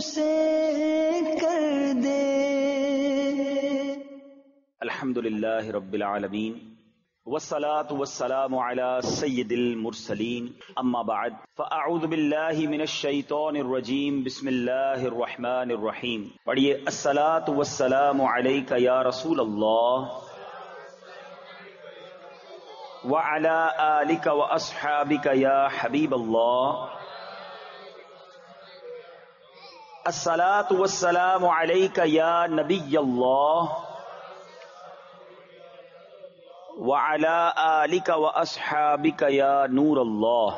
سے کر دے۔ الحمدللہ رب العالمین والصلاة والسلام على سید المرسلین اما بعد فاعوذ باللہ من الشیطان الرجیم بسم اللہ الرحمن الرحیم۔ پڑھیے الصلاة والسلام علیک یا رسول اللہ وعلى آلک واصحابک یا حبیب اللہ۔ الصلاة والسلام علیک یا نبی اللہ وعلى آلک واصحابک یا نور اللہ۔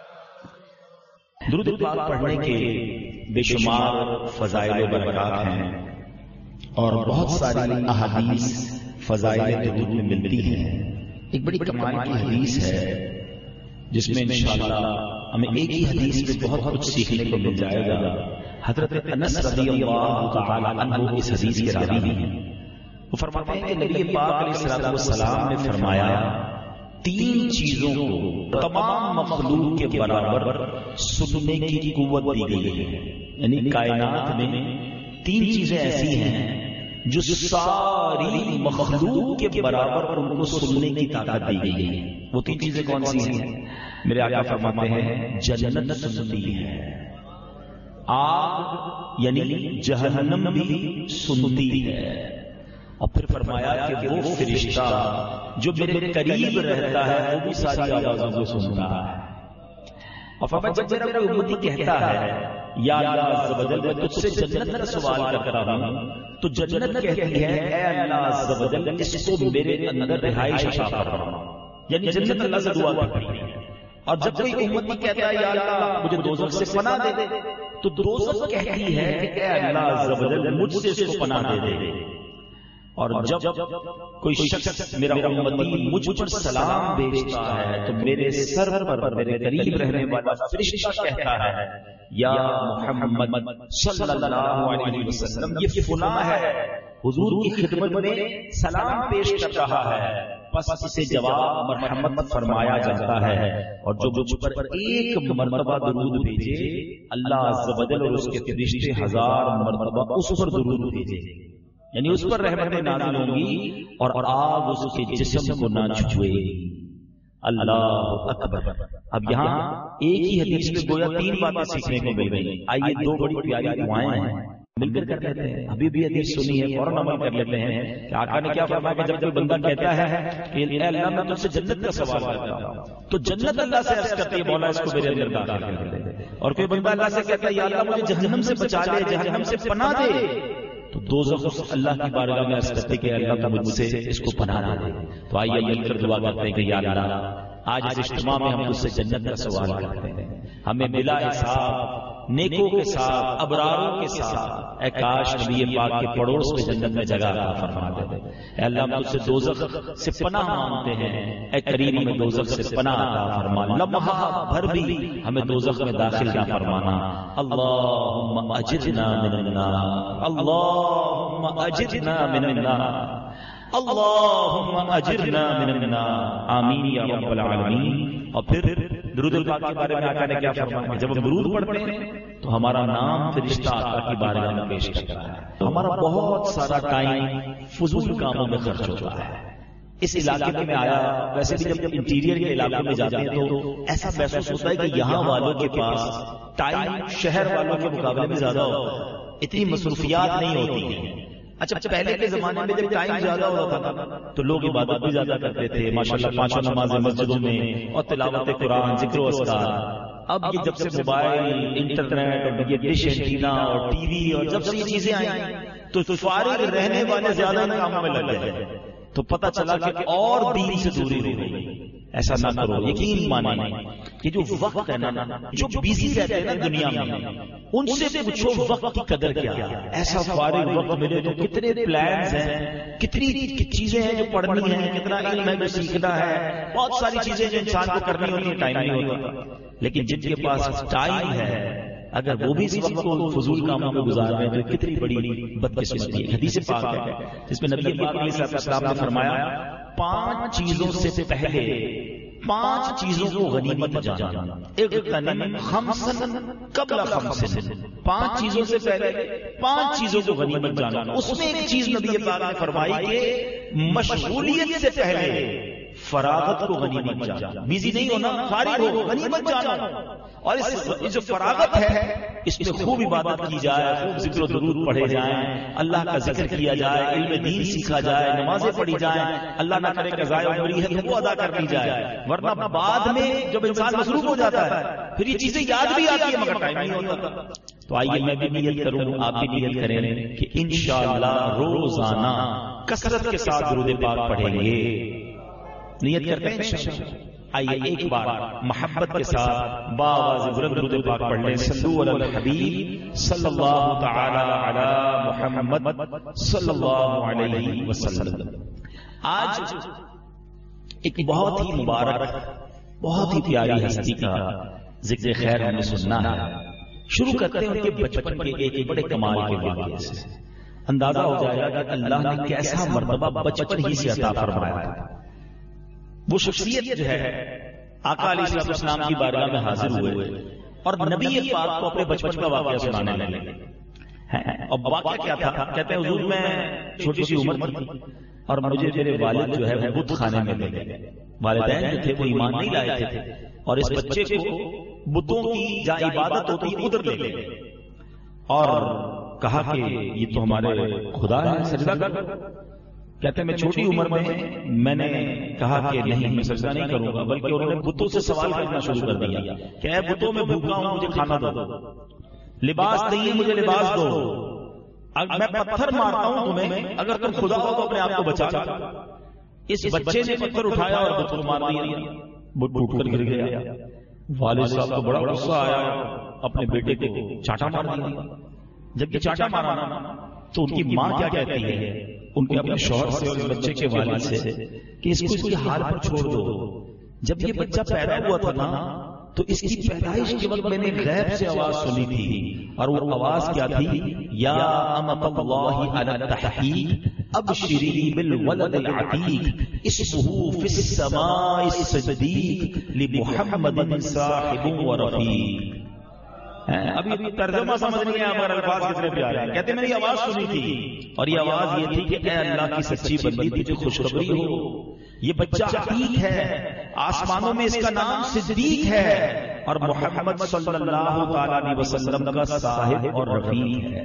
درود پاک پڑھنے کے بے شمار فضائل و برکات ہیں اور بہت ساری احادیث فضائل درود میں ملتی ہیں۔ ایک بڑی کمال کی حدیث ہے جس میں انشاءاللہ ہمیں ایک ہی حدیث میں بہت کچھ سیکھنے کو مل جائے گا۔ حضرت انس رضی اللہ تعالی عنہ اس حدیث کے راوی ہیں۔ وہ فرماتے ہیں کہ نبی پاک علیہ السلام نے فرمایا 3 چیزوں کو تمام مخلوق کے برابر سننے کی قوت دی گئی ہے، یعنی کائنات میں 3 چیزیں ایسی ہیں جو ساری مخلوق کے برابر ان کو سننے کی طاقت دی گئی ہے۔ وہ 3 چیزیں کون سی ہیں؟ میرے آقا فرماتے ہیں جنت سنتی ہے، آگ یعنی جہنم بھی سنتی ہے، اور پھر فرمایا کہ وہ فرشتہ جو میرے قریب رہتا ہے وہ بھی ساری آوازوں کو سنتا ہے۔ اور فرمایا جب میرا کوئی امتی کہتا ہے یا اللہ عز و جل میں تجھ سے جنت کا سوال کرتا ہوں تو جنت کہتی ہے اے اللہ عز و جل اس کو میرے اندر رہائش عطا فرما، یعنی جنت اللہ سے دعا کرتی ہے۔ اور جب کوئی امتی کہتا ہے یا اللہ مجھے دوزخ سے پناہ دے دے تو دوزخ کہتی ہے کہ اے اللہ عز و جل مجھ سے اس کو پناہ دے دے۔ اور جب کوئی شخص میرا امتی مجھ پر سلام بھیجتا ہے تو میرے سر پر میرے قریب رہنے والا فرشتہ کہتا ہے یا محمد صلی اللہ علیہ وسلم یہ فلاں ہے حضور کی خدمت میں سلام پیش کر رہا ہے، بس اسے جواب مرحمت فرمایا جاتا ہے۔ اور جو مجھ پر ایک مرتبہ درود بھیجے اللہ عز و جل اور اس کے فرشتے 1000 مرتبہ اس پر درود بھیجے، یعنی اس پر رحمتیں نازل ہوں گی اور آگ اس کے جسم کو نہ چھوئے گی۔ اللہ اکبر۔ اب یہاں ایک ہی حدیث میں گویا 3 باتیں سیکھنے کو مل گئی۔ آئیے 2 بڑی پیاری دعائیں ہیں مل کر کر لیتے ہیں۔ ابھی بھی حدیث سنی ہے فوراً عمل کر لیتے ہیں کہ آقا نے کیا فرمایا کہ جب کوئی بندہ کہتا ہے کہ اے اللہ میں تجھ سے جنت کا سوال کرتا ہوں تو جنت اللہ سے عرض کرتی ہے مولا اس کو میرے اندر داخل کر دے، اور کوئی بندہ اللہ سے کہتا ہے یا اللہ مجھے جہنم سے بچا لے، جہنم سے پناہ دے، تو دوزخ اللہ کی بارگاہ میں عرض کرتے کہ اللہ مجھ سے اس کو پناہ نہ دے۔ تو آئیے مل کر دعا کرتے ہیں کہ یا اللہ آج اس اجتماع میں ہم تجھ سے جنت کا سوال کرتے ہیں، ہمیں بلا حساب نیکوں کے ساتھ ابراروں کے ساتھ اے کاش نبی پاک کے پڑوس میں جنت میں جگہ عطا فرما دے۔ اے اللہ ہم تجھ سے دوزخ سے پناہ مانگتے ہیں، اے کریم ہمیں دوزخ سے پناہ عطا فرما، لمحہ بھر بھی ہمیں دوزخ میں داخل نہ فرمانا۔ اللہم اجرنا من النار، اللہم اجرنا من النار، اللہم اجرنا من النار، آمین یا رب العالمین۔ اور پھر درود پاک کے بارے میں آقا نے کیا فرمایا؟ جب ہم درود پڑھتے ہیں تو ہمارا نام فرشتہ آقا کی بارگاہ میں پیش کرتا ہے، تو ہمارا بہت سارا ٹائم فضول کاموں میں خرچ ہوتا ہے۔ اس علاقے میں آیا، ویسے بھی جب انٹیریئر کے علاقے میں جاتے ہیں تو ایسا محسوس ہوتا ہے کہ یہاں والوں کے پاس ٹائم شہر والوں کے مقابلے میں زیادہ ہوتا ہے، اتنی مصروفیات نہیں ہوتی ہیں۔ اچھا پہلے کے زمانے میں جب ٹائم زیادہ ہوتا تھا تو لوگ عبادت بھی زیادہ کرتے تھے، ماشاءاللہ 5 نمازیں مسجدوں میں اور تلاوت قرآن، ذکر و اذکار۔ اب یہ جب سے موبائل، انٹرنیٹ اور یہ ڈش اینٹینا اور ٹی وی اور جب سے یہ چیزیں آئیں تو فارغ رہنے والے زیادہ کاموں میں لگ گئے، تو پتہ چلا کہ اور دین سے دوری ہو گئی۔ ایسا نہ کرو، یقین مانیں کہ جو وقت ہے نا، جو بیزی رہتے ہیں نا دنیا میں، ان سے پوچھو وقت کی قدر کیا ہے۔ ایسا فارغ وقت ملے تو کتنے پلانز ہیں، کتنی چیزیں ہیں جو پڑھنی ہیں، کتنا علم ہے جو سیکھنا ہے، بہت ساری چیزیں جو انسان کو کرنی ہوتی ہیں، ٹائم نہیں ہوتا۔ لیکن جن کے پاس ٹائم ہے اگر وہ بھی اس وقت کو فضول کاموں میں گزار رہے ہیں تو کتنی بڑی بدقسمتی ہے۔ حدیث پاک ہے جس میں نبی پاک علیہ السلام نے فرمایا 5 چیزوں سے پہلے 5 چیزوں کو غنیمت جانا. اغتنم خمسا قبل خمس. 5 چیزوں سے پہلے 5 چیزوں کو غنیمت جانا. اس میں ایک چیز نبی پاک نے فرمائی کہ مشغولیت سے پہلے فراغت کو غنیمت جانا. بیزی نہیں ہونا، فارغ ہو، غنیمت جانا. اور اس جو فراغت ہے اس میں خوب عبادت کی جائے، خوب ذکر و درود پڑھے جائیں، اللہ کا ذکر کیا جائے، علم دین سیکھا جائے، نمازیں پڑھی جائیں، اللہ نہ کرے قضاء عمری ہے تو وہ ادا کر دی جائے. ورنہ بعد میں جب انسان مصروف ہو جاتا ہے پھر یہ چیزیں یاد بھی آتی ہے مگر ٹائم نہیں ہوتا. تو آئیے میں بھی نیت کروں، آپ بھی نیت کریں کہ انشاءاللہ روزانہ کثرت کے ساتھ درود پاک پڑھیں گے. نیت کرتے ہیں انشاءاللہ. آئیے ایک بار محبت کے ساتھ باواز بلند درود پاک پڑھ لیں. صلو علی الحبیب صلی اللہ تعالی علی محمد صلی اللہ علیہ وسلم. آج ایک بہت ہی مبارک، بہت ہی پیاری ہستی کا ذکر خیر ہمیں سننا ہے. شروع کرتے ہیں ان کے بچپن کے ایک بڑے کمال کے واقعے سے. اندازہ ہو جائے گا کہ اللہ نے کیسا مرتبہ بچپن ہی سے عطا فرمایا ہے. وہ شخصیت جو ہے آقا علیہ السلام کی بارگاہ میں حاضر ہوئے اور نبی پاک کو اپنے بچپن کا واقعہ سنانے لگے. اور واقعہ کیا تھا؟ کہتے ہیں حضور میں چھوٹی سی عمر تھی اور مجھے میرے والد جو ہے وہ بت خانے میں لے گئے. والدین جو تھے وہ ایمان نہیں لائے تھے اور اس بچے کو بتوں کی جہاں عبادت ہوتی ادھر لے گئے اور کہا کہ یہ تو ہمارے خدا ہے، سجدہ کر. کہتے ہیں میں چھوٹی عمر میں نے کہا کہ نہیں میں سجدہ نہیں کروں گا، بلکہ انہوں نے بتوں سے سوال کرنا شروع کر دیا کہ اے بتوں میں بھوکا ہوں مجھے کھانا دو، لباس نہیں ہے مجھے لباس دو، میں پتھر مارتا ہوں تمہیں، اگر تم خدا ہو تو اپنے آپ کو بچا. اس بچے نے پتھر اٹھایا اور بت کو مار دیا، بت ٹوٹ کر گر گیا. والد صاحب کو بڑا غصہ آیا، اپنے بیٹے کو چاٹا مار دیا. جب یہ چاٹا مارا تو ان کی ماں کیا کہتی ہے ان کے اپنے شوہر سے اور بچے کے والد سے کہ اس کو اس کے حال پر چھوڑ دو. جب یہ بچہ پیدا ہوا تھا نا تو اس کی پیدائش کے وقت میں نے غیب سے آواز سنی تھی اور وہ آواز کیا تھی؟ یا امۃ اللہ علی التحقیق ابشری بالولد العتیق اسمہ فی السماء الصدیق لمحمد صاحب و رفیق. ابھی ترجمہ سمجھ نہیں آیا مگر الفاظ کتنے پیارے ہیں. کہتے میں نے یہ آواز سنی تھی اور یہ آواز یہ تھی کہ اے اللہ کی سچی بندی تجھے خوشخبری ہو، یہ بچہ عتیق ہے، آسمانوں میں اس کا نام صدیق ہے اور محمد صلی اللہ تعالی علیہ وسلم کا صاحب اور رفیق ہے.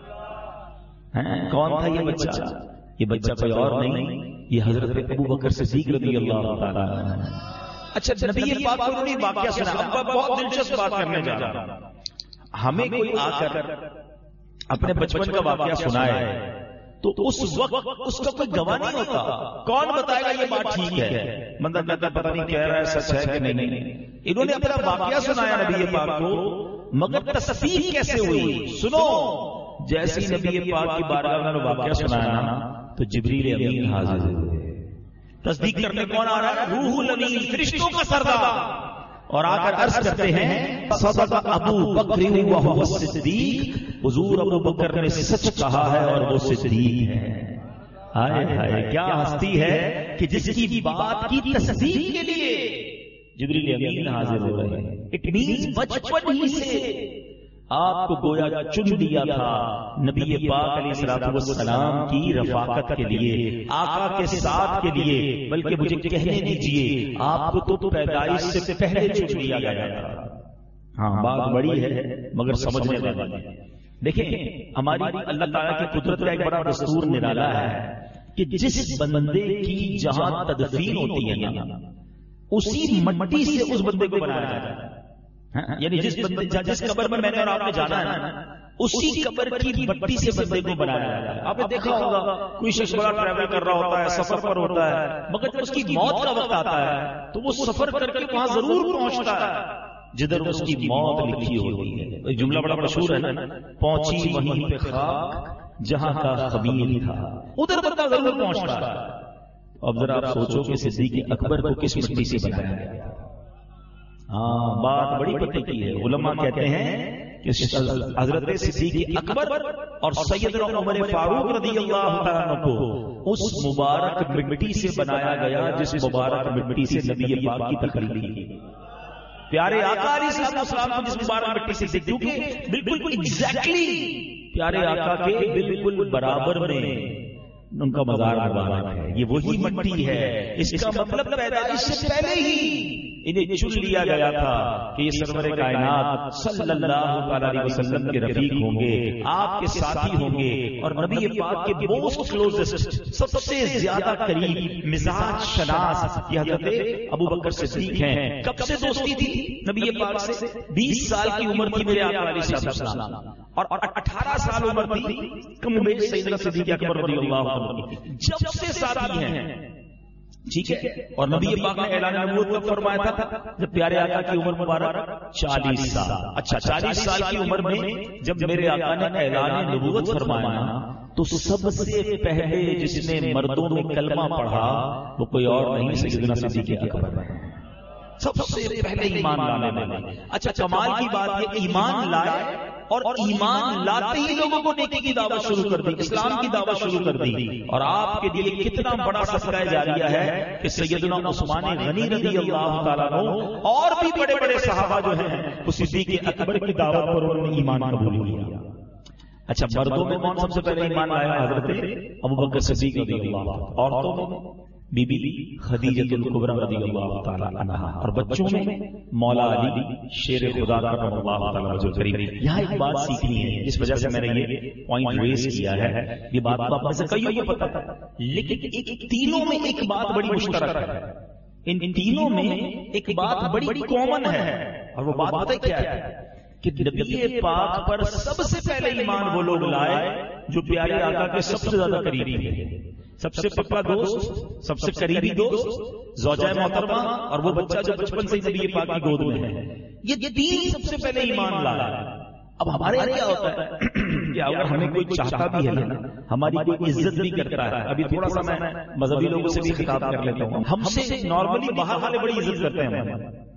کون تھا یہ بچہ؟ یہ بچہ کوئی اور نہیں، یہ حضرت ابو بکر صدیق رضی اللہ تعالی عنہ. اچھا نبی پاک کو انہوں نے واقعہ سنا. اب بہت دلچسپ بات کرنے جا رہا ہوں. ہمیں کوئی آ کر اپنے بچپن کا واقعہ سنائے تو اس وقت اس کا کوئی گواہ نہیں ہوتا. کون بتائے گا یہ بات ٹھیک ہے؟ بندہ کہتا پتہ نہیں کہہ رہا ہے سچ ہے کہ نہیں. انہوں نے اپنا واقعہ سنایا نبی پاک کو، مگر تصدیق کیسے ہوئی؟ سنو، جیسی نبی پاک کی بارگاہ میں واقعہ سنایا نا تو جبریل امین حاضر ہوئے. تصدیق کرنے کون آ رہا ہے؟ روح الامین، فرشتوں کا سردار. اور آ کر عرض کرتے ہیں صدق ابو بکر وہو الصدیق، حضور ابو بکر نے سچ کہا ہے اور وہ صدیق ہے. ہائے ہائے کیا ہستی ہے کہ جس کی بات کی تصدیق کے لیے جبریل امین حاضر ہو رہے ہیں. اٹ مینز بچپن ہی سے آپ کو گویا چن لیا تھا نبی پاک علیہ الصلوۃ والسلام کی رفاقت کے لیے، آقا کے ساتھ کے لیے. بلکہ مجھے کہنے دیجئے آپ کو تو پیدائش سے پہلے چن لیا گیا تھا. ہاں بات بڑی ہے مگر سمجھنے والی ہے. دیکھیں ہماری اللہ تعالیٰ کی قدرت کا ایک بڑا دستور نرالا ہے کہ جس بندے کی جہاں تدفین ہوتی ہے نا اسی مٹی سے اس بندے کو بنایا جاتا ہے. یعنی جس قبر میں نے اور آپ نے جانا ہے اسی قبر کی مٹی سے بندے کو بنایا جاتا ہے. آپ نے دیکھا ہوگا کوئی شخص بڑا ٹریول کر رہا ہوتا ہے، سفر پر ہوتا ہے، مگر جب اس کی موت کا وقت آتا ہے تو وہ سفر کر کے وہاں ضرور پہنچتا ہے جدھر اس کی موت لکھی ہوتی ہے. جملہ بڑا مشہور ہے نا، پہنچی وہیں پہ خاک جہاں کا خمیر تھا، ادھر بندہ ضرور پہنچتا ہے. اب ذرا آپ سوچو کہ صدیق اکبر کو کس مٹی سے بنایا گیا. ہاں بات بڑی پتے کی ہے. علماء کہتے ہیں حضرت صدیق اکبر اور سیدنا عمر فاروق رضی اللہ تعالیٰ عنہ کو اس مبارک مٹی سے بنایا گیا جس مبارک مٹی سے نبی پاک کی تخلیق کی. پیارے آقا علیہ السلام کو جس مبارک مٹی سے دیکھو کہ بالکل ایگزیکٹلی پیارے آقا کے بالکل برابر میں ان کا مزار مبارک ہے. یہ وہی مٹی ہے. اس کا مطلب پیدائش سے پہلے ہی انہیں چن لیا گیا تھا کہ یہ سرور کائنات صلی اللہ علیہ وسلم کے رفیق ہوں گے، آپ کے ساتھی ہوں گے، اور نبی پاک کے موسٹ کلوزسٹ سب سے زیادہ قریب مزاج شناس یہ حضرت ابو بکر صدیق ہیں. کب سے دوستی تھی نبی پاک سے؟ 20 سال کی عمر تھی میرے آقا علیہ السلام، اور 18 سال عمر تھی کم بیش سیدنا صدیق اکبر رضی اللہ عنہ کی. جب سے ساتھی ہیں، ٹھیک ہے. اور نبی پاک نے اعلان نبوت کب فرمایا تھا؟ جب پیارے آقا کی عمر مبارک 40 سال. اچھا 40 سال کی عمر میں جب میرے آقا نے اعلان نبوت فرمایا تو سب سے پہلے جس نے مردوں میں کلمہ پڑھا وہ کوئی اور نہیں سیدنا صدیق اکبر ہے. سب سے پہلے ایمان لانے والے. اچھا کمال کی بات یہ ایمان لائے اور ایمان لاتے ہی لوگوں کو نیکی کی دعوت شروع کر دی، اسلام کی دعوت شروع کر دی. اور آپ کے لیے کتنا بڑا صدقہ جاریہ ہے کہ سیدنا عثمان غنی رضی اللہ تعالیٰ عنہ اور بھی بڑے بڑے صحابہ جو ہیں وہ صدیق اکبر کی دعوت پر انہوں نے ایمان قبول کیا. اچھا مردوں میں کون سب سے پہلے ایمان لایا؟ حضرت ابوبکر صدیق رضی اللہ عنہ. عورتوں میں بی بی خدیجہ الکبریٰ رضی اللہ تعالی عنہا، اور بچوں میں مولا علی شیر خدا کرم اللہ تعالی وجہ کریم. یہاں ایک بات سیکھنی ہے جس وجہ سے میں نے یہ پوائنٹ ریز کیا ہے. یہ بات تو آپ میں سے کئیوں کو پتہ ہے، لیکن تینوں میں ایک بات بڑی مشترک ہے. ان تینوں میں ایک بات بڑی کامن ہے، اور وہ بات پتہ کیا ہے کہ نبی پاک پر سب سے پہلے ایمان وہ لوگ لائے جو پیارے آقا کے سب سے زیادہ قریبی تھے، سب سے پکا دوست، سب سے قریبی دوست، زوجہ محترمہ، اور وہ بچہ جو بچپن سے نبی پاک کی گود میں ہے. یہ تین سب سے پہلے ایمان لایا. اب ہمارے یہاں کیا ہوتا ہے کہ اگر ہمیں کوئی چاہتا بھی ہے نا، ہماری کوئی عزت بھی کرتا ہے. ابھی تھوڑا سا میں مذہبی لوگوں سے بھی خطاب کر لیتا ہوں. ہم سے نارملی باہر والے بڑی عزت کرتے ہیں.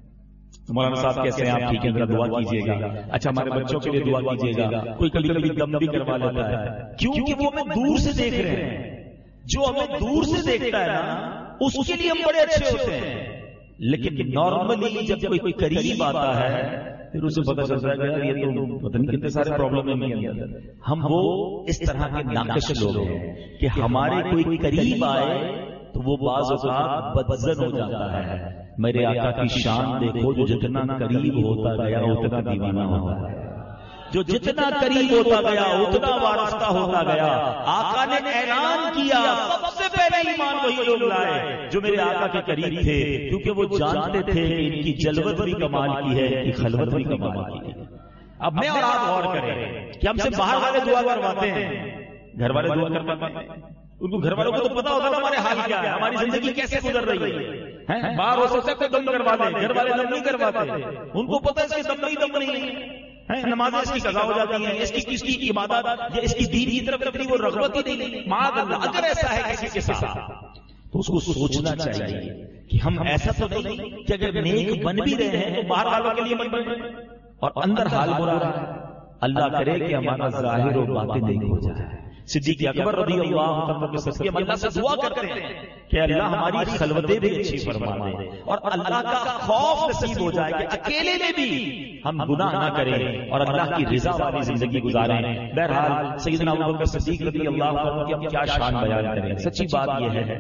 مولانا صاحب کیسے ہیں آپ؟ ٹھیک ہے، ذرا دعا کیجیے گا. اچھا ہمارے بچوں کے لیے دعا کیجیے گا. کوئی کبھی کبھی دم بھی کروا لیتا ہے کیونکہ وہ ہمیں دور سے دیکھ رہے ہیں. جو ہمیں دور سے دیکھتا ہے نا اس کے لیے ہم بڑے اچھے ہوتے ہیں، لیکن نارملی جب کوئی قریب آتا ہے پھر اسے پتہ چلتا ہے کہ یہ تو پتہ نہیں کتنے سارے پرابلم ہیں. ہم وہ اس طرح کے ناقص لوگ ہیں کہ ہمارے کوئی قریب آئے تو وہ بعض اوقات بدزن ہو جاتا ہے. میرے آقا کی شان دیکھو، جو جتنا قریب ہوتا گیا اتنا دیوانہ ہوتا ہے، جو جتنا قریب ہوتا گیا اتنا وارستہ ہوتا گیا. آقا نے اعلان کیا سب سے پہلے ایمان وہی لوگ لائے جو میرے آقا کے قریب تھے، کیونکہ وہ جانتے تھے کہ ان کی جلوت بھی کمال کی ہے، ان کی خلوت بھی کمال کی ہے. اب میں اور آپ غور کریں کہ ہم سے باہر والے دعا کرواتے ہیں، گھر والے دعا کرواتے ہیں. ان کو گھر والوں کو تو پتا ہوتا ہے ہمارے حال کیا ہے، ہماری زندگی کیسے گزر رہی ہے. باہر ہو سکتا ہے دم کروا دیں، گھر والے دم نہیں کرواتے. ان کو پتا ہے اس کے دم نہیں ہے، نمازیں اس کی قضا ہو جاتی ہیں، اس کی عبادت یا اس کی دین کی طرف اتنی وہ رغبت ہی نہیں. معاذ اللہ اگر ایسا ہے کسی کے ساتھ تو اس کو سوچنا چاہیے کہ ہم ایسا تو نہیں کہ اگر نیک بن بھی رہے ہیں تو باہر والوں کے لیے بن رہے ہیں اور اندر حال برا رہا ہے. اللہ کرے کہ ہمارا ظاہر و باطن نیک ہو جائے. صدیق اکبر رضی اللہ عنہ کے صدقے ہم اللہ سے دعا کرتے ہیں کہ اللہ ہماری خلوتیں بھی اچھی فرما دے اور اللہ کا خوف نصیب ہو جائے کہ اکیلے میں بھی ہم گناہ نہ کریں اور اللہ کی رضا والی زندگی گزاریں. بہرحال سیدنا ابوبکر صدیق رضی اللہ عنہ کی ہم کیا شان بیان کریں. سچی بات یہ ہے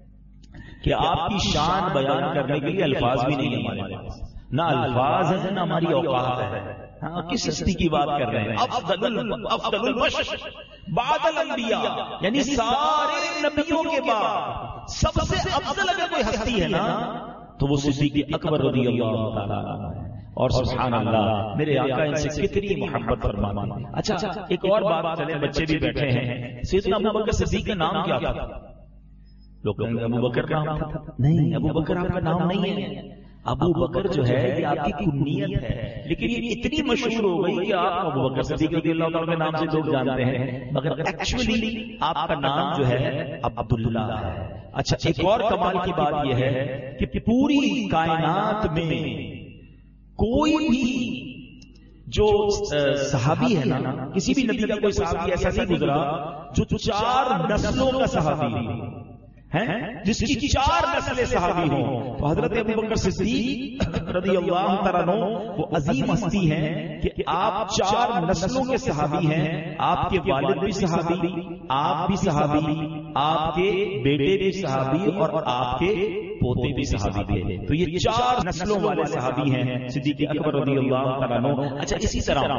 کہ آپ کی شان بیان کرنے کے لیے الفاظ بھی نہیں ہمارے پاس، نہ الفاظ ہیں نہ ہماری اوقات ہے. ہاں کس ہستی کی بات کر رہے ہیں؟ افضل البشر بعد الانبیاء، یعنی سارے نبیوں کے بعد سب سے افضل اگر کوئی ہستی ہے نا تو وہ صدیق اکبر رضی اللہ تعالیٰ عنہ ہے. اور سبحان اللہ میرے آقا ان سے کتنی محبت فرماتے ہیں. اچھا ایک اور بات چلے، بچے بھی بیٹھے ہیں. سیدنا ابوبکر صدیق کا نام کیا تھا؟ لوگ کہیں گے ابو بکر نام تھا. نہیں، ابو بکر آپ کا نام نہیں ہے. ابو بکر جو ہے یہ آپ کی کنیت ہے، لیکن یہ اتنی مشہور ہو گئی کہ آپ ابو بکر صدیق رضی اللہ عنہ کے نام سے لوگ جانتے ہیں، مگر ایکچولی آپ کا نام جو ہے عبداللہ ہے. اچھا ایک اور کمال کی بات یہ ہے کہ پوری کائنات میں کوئی بھی جو صحابی ہے نا، کسی بھی نبی کا کوئی صحابی ایسا نہیں گزرا جو 4 نسلوں کا صحابی ہے، جس کی 4 نسلیں صحابی ہوں. تو حضرت ابو بکر صدیق رضی اللہ تعالیٰ عنہ وہ عظیم ہستی ہیں کہ آپ 4 نسلوں کے صحابی ہیں. آپ کے والد بھی صحابی، آپ بھی صحابی، آپ کے بیٹے بھی صحابی اور آپ کے پوتے بھی صحابی تھے. تو یہ 4 نسلوں والے صحابی ہیں صدیق اکبر رضی اللہ تعالیٰ عنہ. اچھا، اسی طرح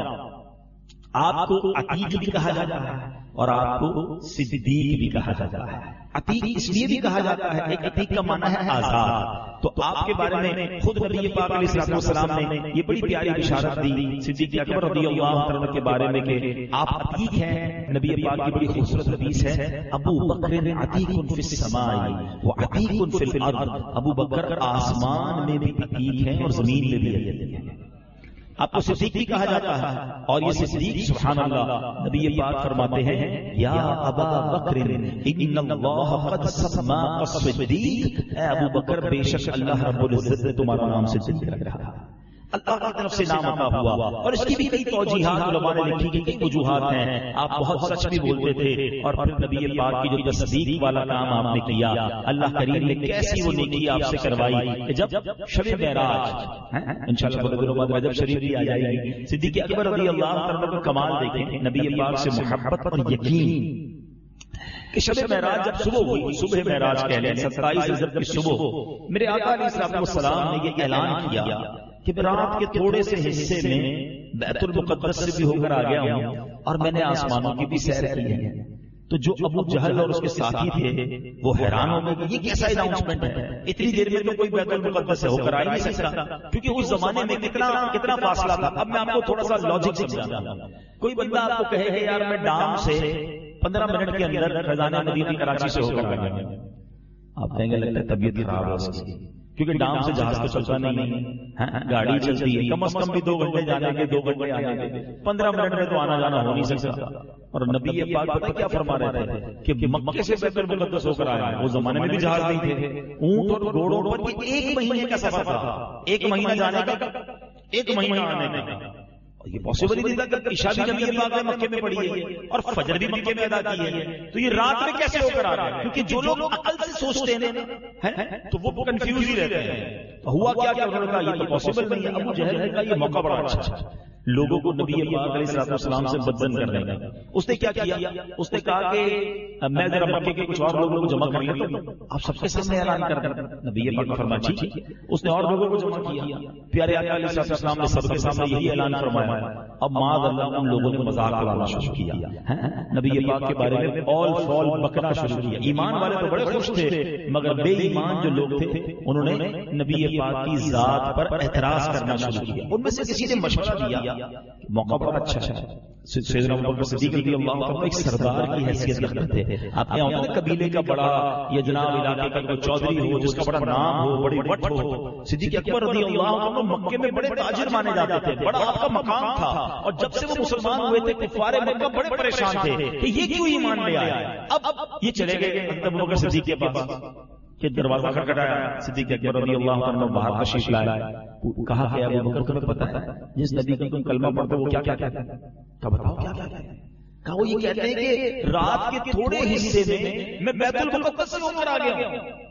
آپ کو عتیق بھی کہا جاتا ہے اور آپ کو صدیق بھی کہا جاتا ہے. عتیق اس لیے بھی کہا جاتا ہے، ایک عتیق کا معنی ہے آزاد. تو آپ کے بارے میں خود نبی پاک علیہ الصلوۃ والسلام نے یہ بڑی پیاری بشارت دی صدیق اکبر رضی اللہ عنہ کے بارے میں کہ آپ عتیق ہیں. نبی پاک کی بڑی خوبصورت حدیث ہے، ابو بکر عتیق فی السماء وعتیق فی الارض. ابو بکر آسمان میں بھی عتیق ہیں اور زمین میں بھی عتیق ہیں. آپ کو صدیق بھی کہا جاتا ہے اور یہ صدیق سبحان اللہ نبی پاک فرماتے ہیں یا ابا بکر ان اللہ قد سماک الصدیق. اے ابو بکر بے شک اللہ رب العزت نے تمہارا نام صدیق رکھ رہا ہے. اللہ کی طرف سے نام عطا ہوا اور اس کی بھی کئی توجیحات علماء نے لکھی کہ کئی وجوہات ہیں. آپ بہت سچ بھی بولتے تھے اور پھر نبی پاک کی جو تصدیق والا کام آپ نے کیا، اللہ کریم نے کیسی وہ نیکی آپ سے کروائی کہ جب شب معراج انشاءاللہ بہت دنوں بعد رجب شریف بھی آ جائے گی. صدیق اکبر رضی اللہ عنہ کا کمال دیکھیں، نبی پاک سے محبت اور یقین کہ شب معراج جب صبح ہوئی، صبح معراج کہہ لیں 27 رجب کی صبح، میرے آقا علیہ الصلوۃ والسلام نے یہ اعلان کیا کہ میں رات کے تھوڑے سے حصے میں بیت المقدس سے بھی ہو کر آ گیا ہوں اور میں نے آسمانوں کی بھی سیر کی ہے. تو جو ابو جہل اور اس کے ساتھی تھے وہ حیران ہو گئے کہ یہ کیسا اناؤنسمنٹ ہے، اتنی دیر میں تو کوئی بیت المقدس سے ہو کر آ ہی نہیں سکتا، کیونکہ اس زمانے میں کتنا فاصلہ تھا. اب میں آپ کو تھوڑا سا لاجک سمجھاتا ہوں. کوئی بندہ آپ کو کہے کہ یار میں ڈام سے 15 منٹ کے اندر خزانہ مدینہ کراچی سے ہو کر آ گیا، آپ کہیں گے لگتا ہے طبیعت خراب ہے اس کی، کیونکہ ڈام سے جہاز تو چلتا نہیں ہے، گاڑی چلتی ہے، کم از کم بھی 2 گھنٹے جانے کے 2 گھنٹے آنے کے، 15 منٹ میں تو آنا جانا ہو نہیں سکتا. اور نبی پاک پتہ کیا فرما رہے تھے کہ مکے سے بیت المقدس ہو کر آیا ہے. اس زمانے میں بھی جہاز نہیں تھے، اونٹ اور گھوڑوں پر 1 مہینے کا سفر تھا، 1 مہینہ جانے کا 1 مہینہ آنے کا. یہ پاسبل ہی نہیں تھا کہ عشاء بھی نبی پاک نے مکے میں پڑھی ہے اور فجر بھی مکے میں ادا کی ہے، تو یہ رات میں کیسے ہو کر آ رہا ہے؟ کیونکہ جو لوگ عقل سے سوچتے ہیں تو وہ کنفیوز ہی رہتے ہیں. ہوا کیا کہ انہوں نے کہا یہ تو پاسبل نہیں ہے. ابو جہل کا یہ موقع بڑا اچھا ہے لوگوں کو نبی پاک علیہ الصلوۃ والسلام سے بدظن کرنے کا. اس نے کیا کیا، اس نے کہا کہ میں ذرا مکے کے کچھ اور لوگوں کو جمع کر لیتا ہوں، آپ سب کے سامنے اعلان کر دیں. نبی پاک نے فرمایا ٹھیک. اس نے اور لوگوں کو جمع کیا. پیارے آقا علیہ الصلوۃ والسلام نے سب کے سامنے یہی اعلان فرمایا. اب معاذ اللہ ان لوگوں نے مذاق اڑانا شروع کیا، نبی پاک کے بارے میں اول فال بکنا شروع کیا. ایمان والے تو بڑے خوش تھے، مگر بے ایمان جو لوگ تھے انہوں نے نبی پاک کی ذات پر اعتراض کرنا شروع کیا. ان میں سے کسی نے مشورہ دیا، موقع بڑا اچھا ہے. سیدنا ابو بکر صدیق رضی اللہ عنہ ایک سردار کی حیثیت رکھتے تھے. آپ کے یہاں قبیلے کا بڑا یا جناب علاقے کا کوئی چودھری ہو جس کا بڑا نام ہو، بڑی وٹ ہو. صدیق اکبر رضی اللہ عنہ مکے میں بڑے تاجر مانے جاتے تھے، بڑا آپ کا مقام تھا. اور جب سے وہ مسلمان ہوئے تھے کفار مکہ بڑے پریشان تھے کہ یہ کیوں ایمان لے آیا. اب یہ چلے گئے ابو بکر صدیق کے پاس کہ دروازہ کھٹکھٹایا. صدیق اکبر رضی اللہ عنہ باہر تشریف لائے. کہا کہ ابو بکر تمہیں پتہ ہے جس نبی کا تم کلمہ پڑھتے وہ کیا کیا کہتے ہیں؟ کہا بتاؤ کیا کیا کہتے ہیں؟ کہا وہ یہ کہتے ہیں کہ رات کے تھوڑے حصے میں بیت المقدس سے ہو کر آ گیا.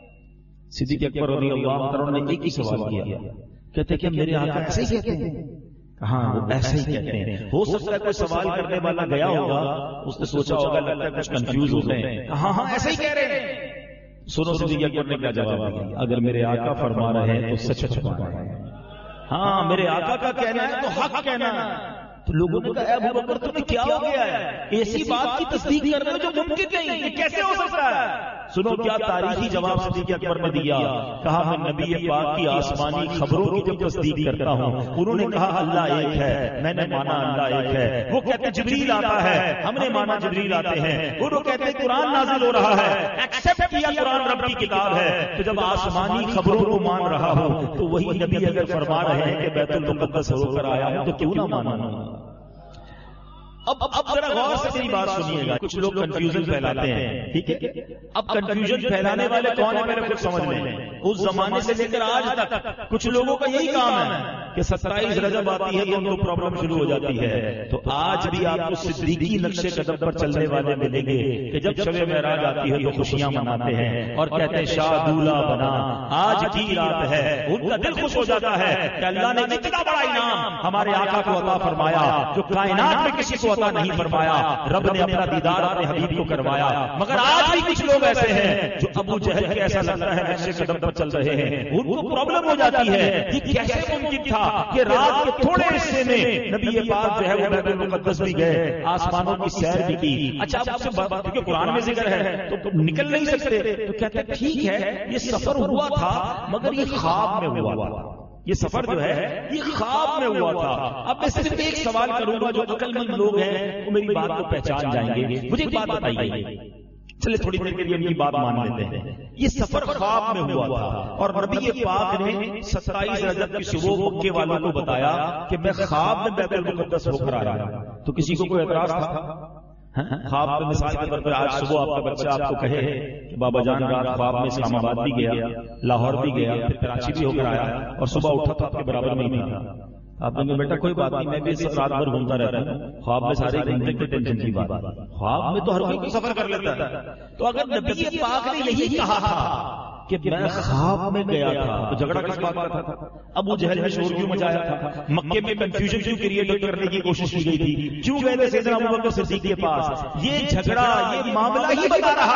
صدیق اکبر رضی اللہ عنہ نے ایک ہی سوال کیا، کہتے کہ میرے آقا ایسے ہی کہتے ہیں؟ ہاں وہ ایسے ہی کہتے ہیں. ہو سکتا ہے کوئی سوال کرنے والا گیا ہوگا، اس نے سوچا ہوگا لگتا ہے کچھ کنفیوز ہوتے ہیں. ہاں ہاں ایسے ہی کہہ رہے ہیں. سنو صدیق اکبر نے کیا جواب دیا، اگر میرے آقا فرما رہے ہیں تو سچ فرما رہے ہیں. ہاں میرے آقا کا کہنا ہے تو حق کہنا ہے. تو لوگوں نے کہا ابو بکر تمہیں کیا ہو گیا ہے، ایسی بات کی تصدیق کر رہے ہو جو ممکن نہیں، یہ کیسے ہو سکتا ہے؟ سنو کیا تاریخی جواب صدیق اکبر نے دیا. کہا میں نبی پاک کی آسمانی خبروں کی جب تصدیق کرتا ہوں، انہوں نے کہا اللہ ایک ہے، میں نے مانا اللہ ایک ہے. وہ کہتے جبریل آتا ہے، ہم نے مانا جبریل آتے ہیں. وہ کہتے قرآن نازل ہو رہا ہے، ایکسپٹ کیا قرآن رب کی کتاب ہے. تو جب آسمانی خبروں کو مان رہا ہوں تو وہی نبی اگر فرما رہے ہیں کہ بیت المقدس ہو کر آیا ہوں تو کیوں نہ مانا. اب ذرا غور سے میری بات سنیے گا. کچھ لوگ کنفیوژن پھیلاتے ہیں, ٹھیک ہے. اب کنفیوژن پھیلانے والے کون ہیں میرے خود سمجھ لیں. اس زمانے سے لے کر آج تک کچھ لوگوں کا یہی کام ہے کہ 27 رجب آتی ہے تو ان کو پرابلم شروع ہو جاتی ہے. تو آج بھی آپ کو صدیقی نقشے قدم پر چلنے والے ملیں گے کہ جب شب معراج آتی ہے تو خوشیاں مناتے ہیں اور کہتے ہیں شاہ دولہا بنا, آج کی رات ہے. ان کا دل خوش ہو جاتا ہے کہ اللہ نے اتنا بڑا انعام ہمارے آقا کو عطا فرمایا جو کائنات میں کسی کو عطا نہیں فرمایا. رب نے اپنا دیدار اپنے حبیب کو کروایا. مگر آج بھی کچھ لوگ ایسے ہیں جو ابو جہل کے ایسا لگتا ہے نقشے قدم پر چل رہے ہیں. ان کو پرابلم ہو جاتی ہے یہ کیسے ممکن تھا کہ رات کے تھوڑے حصے میں نبی پاک جو ہے وہ بیت المقدس بھی گئے, آسمانوں کی سیر بھی کی. اچھا آپ سے بات, کیونکہ قرآن میں ذکر ہے تو نکل نہیں سکتے, تو کہتے ہیں ٹھیک ہے یہ سفر ہوا تھا مگر یہ خواب میں ہوا تھا. یہ سفر جو ہے یہ خواب میں ہوا تھا. اب میں صرف ایک سوال کروں گا, جو عقل مند لوگ ہیں وہ میری بات کو پہچان جائیں گے. مجھے ایک بات بتائیے, چلے تھوڑی دیر کے لیے ان کی بات مان لیتے ہیں. یہ سفر خواب میں ہوا تھا اور نبی پاک نے 27 رجب کی صبح مکے والوں کو بتایا کہ میں خواب میں بیت المقدس ہو کر آیا. تو کسی کو کوئی اعتراض تھا؟ خواب میں مثال کے طور پر آج صبح آپ کا بچہ آپ کو کہے کہ بابا جان رات خواب میں اسلام آباد بھی گیا, لاہور بھی گیا, پھر کراچی بھی ہو کر آیا اور صبح اٹھا تو آپ کے برابر نہیں تھا. آپ کہیں گے بیٹا کوئی بات نہیں, میں بھی رات بھر گھومتا رہتا ہوں, خواب میں سارے گھومنے کی ٹینشن کی بات. خواب میں تو ہر کوئی سفر کر لیتا ہے. تو اگر نبی پاک نے یہی کہا تھا کہ میں خواب میں گیا تھا تو جھگڑا کس بات کا تھا؟ ابو جہل نے شور کیوں مچایا تھا؟ مکے میں کنفیوژن کیوں کریٹ کرنے کی کوشش کی گئی تھی؟ کیوں گئے تھے سیدنا ابوبکر صدیق کے پاس؟ یہ جھگڑا, یہ معاملہ ہی بتا رہا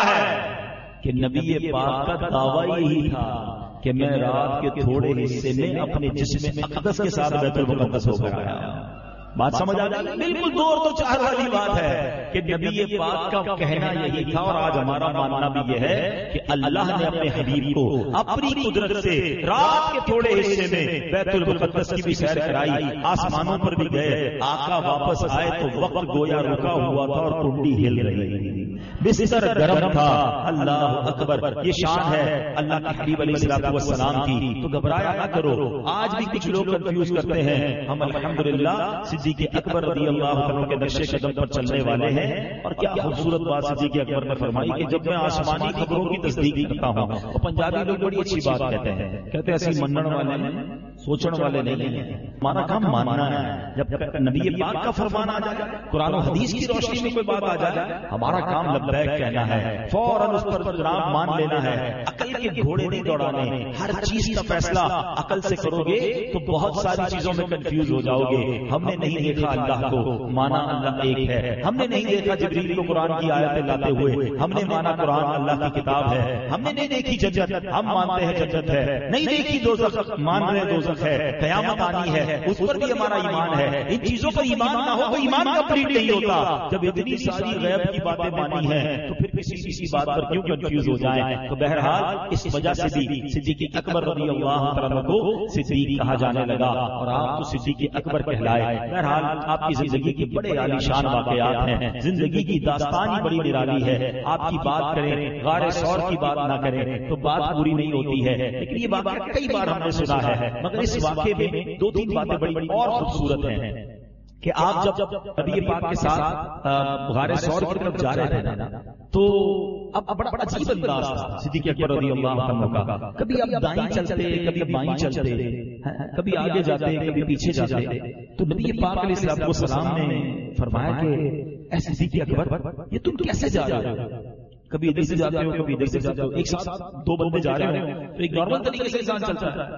ہے کہ نبی پاک کا دعویٰ یہی تھا کہ میں رات کے تھوڑے حصے میں اپنے جسم اقدس کے ساتھ بیت المقدس ہو کر آیا. بات سمجھ آ جائے. بالکل دو اور تو چار والی بات ہے کہ نبی پاک کا کہنا یہی تھا اور آج ہمارا ماننا بھی یہ ہے کہ اللہ نے اپنے حبیب کو اپنی قدرت سے رات کے تھوڑے حصے میں بیت المقدس کی بھی سیر کرائی, آسمانوں پر بھی گئے. آقا واپس آئے تو وقت گویا رکا ہوا تھا اور کنڈی ہل رہی تھی, بستر گرم تھا. اللہ اکبر, یہ شان ہے اللہ کے حبیب علیہ السلام کی. تو گھبرایا نہ کرو. آج بھی کچھ لوگ کنفیوز کرتے ہیں. ہم الحمدللہ صدیق اکبر رضی اللہ عنہ کے نقشے قدم پر چلنے والے ہیں. اور کیا خوبصورت بات صدیق اکبر نے فرمائی کہ جب میں آسمانی خبروں کی تصدیق کرتا ہوں, تو پنجابی لوگ بڑی اچھی بات کہتے ہیں, کہتے ہیں ایسی منن والے ہیں, سوچن والے نہیں ہیں. ہمارا کام ماننا ہے. جب نبی پاک کا فرمان آ جائے, قرآن و حدیث کی روشنی میں کوئی بات آ جائے, ہمارا کام لبیک کہنا ہے, فوراً اس پر جناب مان لینا ہے. عقل کے گھوڑے نہیں دوڑانے. ہر چیز کا فیصلہ عقل سے کرو گے تو بہت ساری چیزوں میں کنفیوز ہو جاؤ گے. ہم نے نہیں دیکھا اللہ کو, مانا اللہ ایک ہے. ہم نے نہیں دیکھا جبریل کو قرآن کی آیتیں لاتے ہوئے, ہم نے مانا قرآن اللہ کی کتاب ہے. ہم نے نہیں دیکھی جنت, ہم مانتے ہیں جنت ہے. نہیں دیکھی دوزخ, مان رہے دوزخ ہے. قیامت آنی ہے, اس پر بھی ہمارا ایمان ہے. ان چیزوں پر ایمان نہ ہو تو ایمان کمپلیٹ نہیں ہوتا. جب اتنی ساری غیب کی باتیں مانی ہیں تو پھر کسی بات پر کیوں کنفیوز ہو جائیں؟ تو بہرحال اس وجہ سے بھی صدیق اکبر رضی اللہ عنہ کو صدیق کہا جانے لگا اور آپ تو صدیق اکبر کہلائے. بہرحال آپ کی زندگی کے بڑے عالی شان واقعات ہیں, زندگی کی داستان ہی بڑی نرالی ہے. آپ کی بات کریں, غار ثور کی بات نہ کریں تو بات پوری نہیں ہوتی ہے. لیکن یہ واقعہ کئی بار ہم نے سنا ہے, مگر اس واقعے میں دو تین باتیں بڑی اور خوبصورت ہیں کہ آپ جب نبی پاک کے ساتھ غار ثور کی طرف جا رہے تھے نا, تو اب بڑا عجیب انداز تھا صدیق اکبر رضی اللہ عنہ کا. کبھی آپ دائیں چلتے, کبھی بائیں چلتے, کبھی آگے جاتے, کبھی پیچھے جاتے. تو نبی پاک علیہ السلام نے فرمایا کہ اے صدیق اکبر, یہ تم کیسے جا رہے ہو؟ کبھی ادھر سے جاتے ہو, کبھی ادھر سے جاتے ہو. ایک ساتھ دو بندے جا رہے ہو تو ایک نارمل طریقے سے انسان چلتا ہے.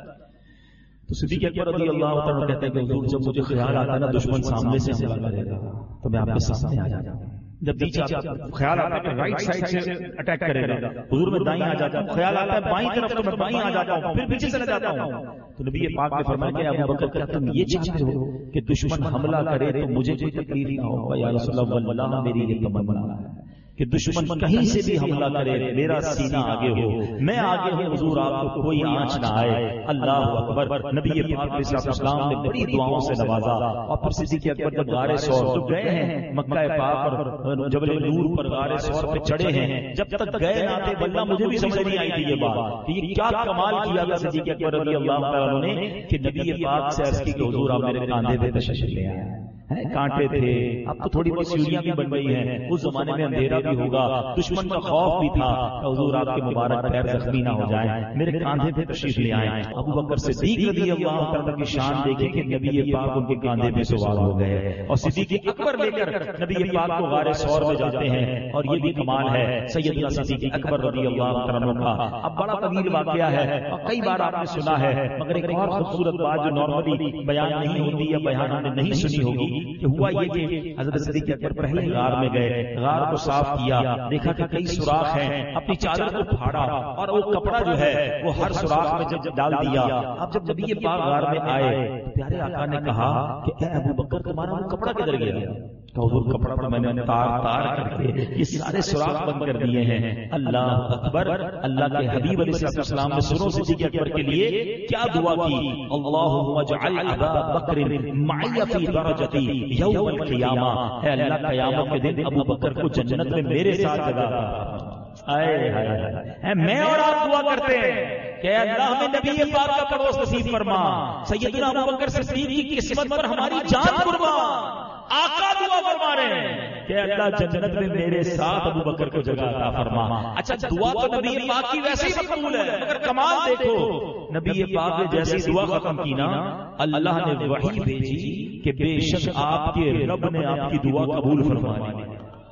تو صدیق اکبر رضی اللہ عنہ کہتے ہیں کہ حضور جب مجھے خیال آتا ہے نا دشمن سامنے سے حملہ کرے گا تو میں آپ کے سامنے آ جاتا ہوں. جب خیال آتا ہے کہ رائٹ سائڈ سے اٹیک کرے گا, حضور میں دائیں آ جاتا ہوں. خیال آتا ہے بائیں طرف تو میں بائیں آ جاتا ہوں, پھر پیچھے چلا جاتا ہوں. تو نبی پاک نے فرمایا کہ ابو بکر کیا تم یہ چاہتے ہو کہ دشمن حملہ کرے تو مجھے کوئی تکلیف نہ ہو؟ یا رسول اللہ واللہ میری یہ تمنا ہے کہ دشمن کہیں سے بھی حملہ کرے میرا سینہ آگے ہو, میں آگے ہوں, حضور آپ کو کوئی آنچ نہ آئے. اللہ اکبر. نبی پاک علیہ السلام نے بڑی دعاؤں سے نوازا. اور پھر صدیق اکبر جب غار ثور جو گئے ہیں مکہ پاک اور جبل نور پر غار ثور پہ چڑھے ہیں, جب تک گئے نہ تھے بلّہ مجھے بھی سمجھ نہیں آئی تھی یہ بات کہ یہ کیا کمال کیا تھا صدیق اکبر رضی اللہ عنہ نے کہ نبی پاک سے عرض کی کہ حضور آپ میرے کاندھے پہ تشریف لے آئے. کانٹے تھے، اب تو تھوڑی بہت سیڑھیاں بھی بن گئی ہیں، اس زمانے میں اندھیرا بھی ہوگا، دشمن کا خوف بھی تھا کہ حضور آپ کے مبارک پیر زخمی نہ ہو جائیں، میرے کاندھے پہ تشریف لے آئیں۔ ابو بکر صدیق رضی اللہ تعالیٰ کی شان دیکھیں کہ نبی پاک ان کے کاندھے پہ سوار ہو گئے، اور صدیق اکبر لے کر نبی پاک کو غار ثور میں جاتے ہیں، اور یہ بھی کمال ہے سیدنا صدیق اکبر رضی اللہ تعالیٰ کا۔ اب بڑا طویل واقعہ ہے اور کئی بار آپ نے سنا ہے، مگر ایک اور خوبصورت بات جو نارملی بیان نہیں ہوتی یا بیان آپ نے نہیں سنی ہوگی، کہ ہوا یہ کہ حضرت صدیق اکبر پہلے غار میں گئے، غار کو صاف کیا، دیکھا کہ کئی سوراخ ہیں، اپنی چادر کو پھاڑا اور وہ کپڑا جو ہے وہ ہر سوراخ میں جب ڈال دیا۔ اب جب نبی پاک غار میں آئے تو پیارے آقا نے کہا کہ اے ابو بکر تمہارا وہ کپڑا کدھر گیا؟ تو حضور کپڑا تو میں نے تار تار کر کے یہ سارے سوراخ بند کر دیے ہیں۔ اللہ اکبر، اللہ کے حبیب علیہ السلام نے سنو صدیق اکبر کے لیے کیا دعا کی، اللہم اجعل ابا بکر معی فی درجتی یوم القیامہ، اے اللہ قیامت کے دن ابو بکر کو جنت میں میرے ساتھ جگہ اے میں اور آپ دعا کرتے ہیں کہ اللہ ہمیں نبی پاک کا پڑوس نصیب فرما، سیدنا ابو بکر صدیق کی قسمت پر ہماری جان قربان۔ آقا دعا فرما رہے ہیں کہ اللہ جنت میں میرے ساتھ ابو بکر کو جگہ عطا فرما۔ اچھا دعا تو نبی پاک کی ویسے ہی مقبول ہے، مگر کمال دیکھو، نبی پاک نے جیسی دعا ختم کی نا، اللہ نے وحی بھیجی کہ بے شک آپ کے رب نے آپ کی دعا قبول فرما لی۔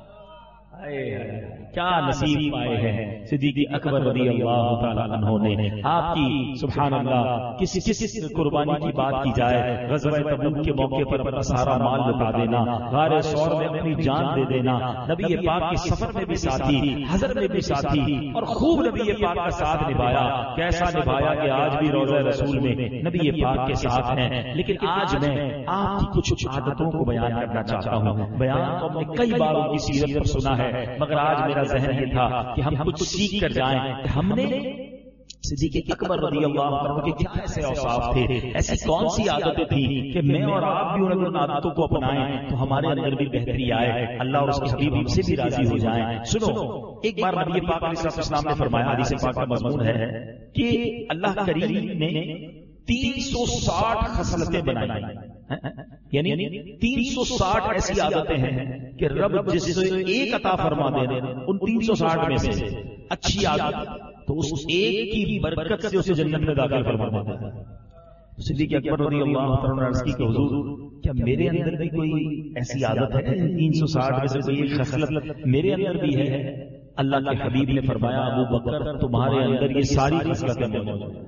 کیا نصیب پائے ہیں صدیق اکبر رضی اللہ تعالیٰ عنہ نے۔ آپ کی سبحان اللہ کسی قربانی کی بات کی جائے، غزوہ تبوک کے موقع پر اپنا سارا مال لٹا دینا، غار ثور میں اپنی جان دے دینا، نبی پاک کے سفر میں بھی ساتھی، حضر میں بھی ساتھی، اور خوب نبی پاک کا ساتھ نبھایا۔ کیسا نبھایا کہ آج بھی روضہ رسول میں نبی پاک کے ساتھ ہیں۔ لیکن آج میں آپ کی کچھ عادتوں کو بیان کرنا چاہتا ہوں۔ بیان تو ہم نے کئی بار ان کی سیرت پر سنا ہے، مگر آج میرا ذہن یہ تھا کہ ہم کچھ سیکھ کر جائیں کہ ہم نے صدیق اکبر رضی اللہ عنہ کے کیا ایسے اوصاف تھے، ایسی کون سی عادتیں تھیں کہ میں اور آپ بھی ان عادتوں کو اپنائیں تو ہمارے اندر بھی بہتری آئے، اللہ اور اس کے حبیب ہم سے بھی راضی ہو جائیں۔ سنو، ایک بار نبی پاک علیہ السلام نے فرمایا، حدیث پاک کا مضمون ہے کہ اللہ کریم نے 360 خصلتیں بنائی، یعنی 360 ایسی عادتیں ہیں کہ رب جس سے ایک عطا فرما دے ان 360 میں سے اچھی عادت تو اس ایک کی برکت سے اسے جنت میں داخل فرما دیتا ہے۔ صدیق اکبر رضی اللہ عنہ عرض کی کہ حضور کیا میرے اندر بھی کوئی ایسی عادت ہے 360 میں سے کوئی ایک خصلت میرے اندر بھی ہے؟ اللہ کے حبیب نے فرمایا ابو بکر تمہارے اندر یہ ساری خصلتیں موجود ہیں۔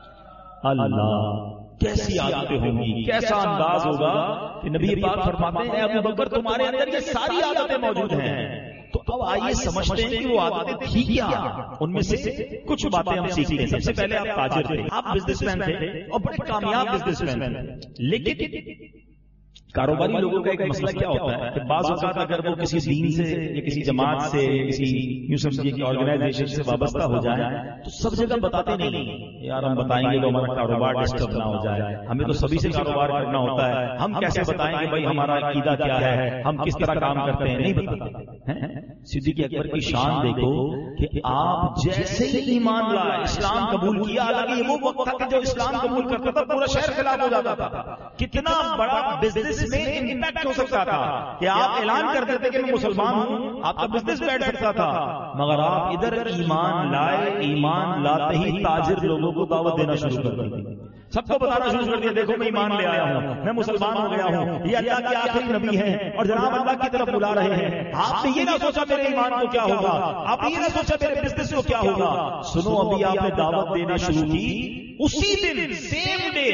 اللہ کیسی عادتیں ہوں گی، کیسا انداز ہوگا کہ نبی پاک فرماتے ہیں ابو بکر تمہارے اندر یہ ساری عادتیں موجود ہیں۔ تو اب آئیے سمجھتے ہیں کہ وہ عادتیں تھی کیا، ان میں سے کچھ باتیں ہم سیکھتے ہیں۔ سب سے پہلے آپ تاجر تھے، آپ بزنس مین تھے اور بڑے کامیاب بزنس مین تھے، لیکن کاروباری لوگوں کا ایک مسئلہ کیا ہوتا ہے کہ بعض اوقات اگر وہ کسی دین سے یا کسی جماعت سے کسی یوں سمجھیے کہ آرگنائزیشن سے وابستہ ہو جائے تو سب جگہ بتاتے نہیں یار ہم بتائیں گے تو ہمارا کاروبار ڈسٹرب نہ ہو جائے، ہمیں تو سبھی سے کاروبار کرنا ہوتا ہے، ہم کیسے بتائیں گے بھائی ہمارا عقیدہ کیا ہے، ہم کس طرح کام کرتے ہیں، نہیں بتاتے۔ صدیق اکبر کی شان دیکھو کہ آپ جیسے ہی ایمان لائے، اسلام قبول کیا، حالانکہ یہ وہ وقت تھا کہ جو اسلام قبول کرتا تھا پورا شہر خلاف ہو جاتا تھا، کتنا بڑا بزنس میں امپیکٹ ہو سکتا تھا کہ آپ اعلان کر دیتے کہ میں مسلمان ہوں، آپ کا بزنس بیٹھ سکتا تھا، مگر آپ ادھر ایمان لائے، ایمان لاتے ہی تاجر لوگوں کو دعوت دینا شروع کر دی، سب کو بتانا شروع کر دیا دیکھو میں ایمان لے آیا ہوں، میں مسلمان ہو گیا ہوں، یہ اللہ کے آخری نبی ہیں اور جناب اللہ کی طرف بلا رہے ہیں۔ آپ نے یہ نہ سوچا میرے ایمان کو کیا ہوگا، آپ نے یہ نہ سوچا میرے بزنس کو کیا ہوگا، سنو ابھی آپ نے دعوت دینا شروع کی، اسی دن سیم ڈے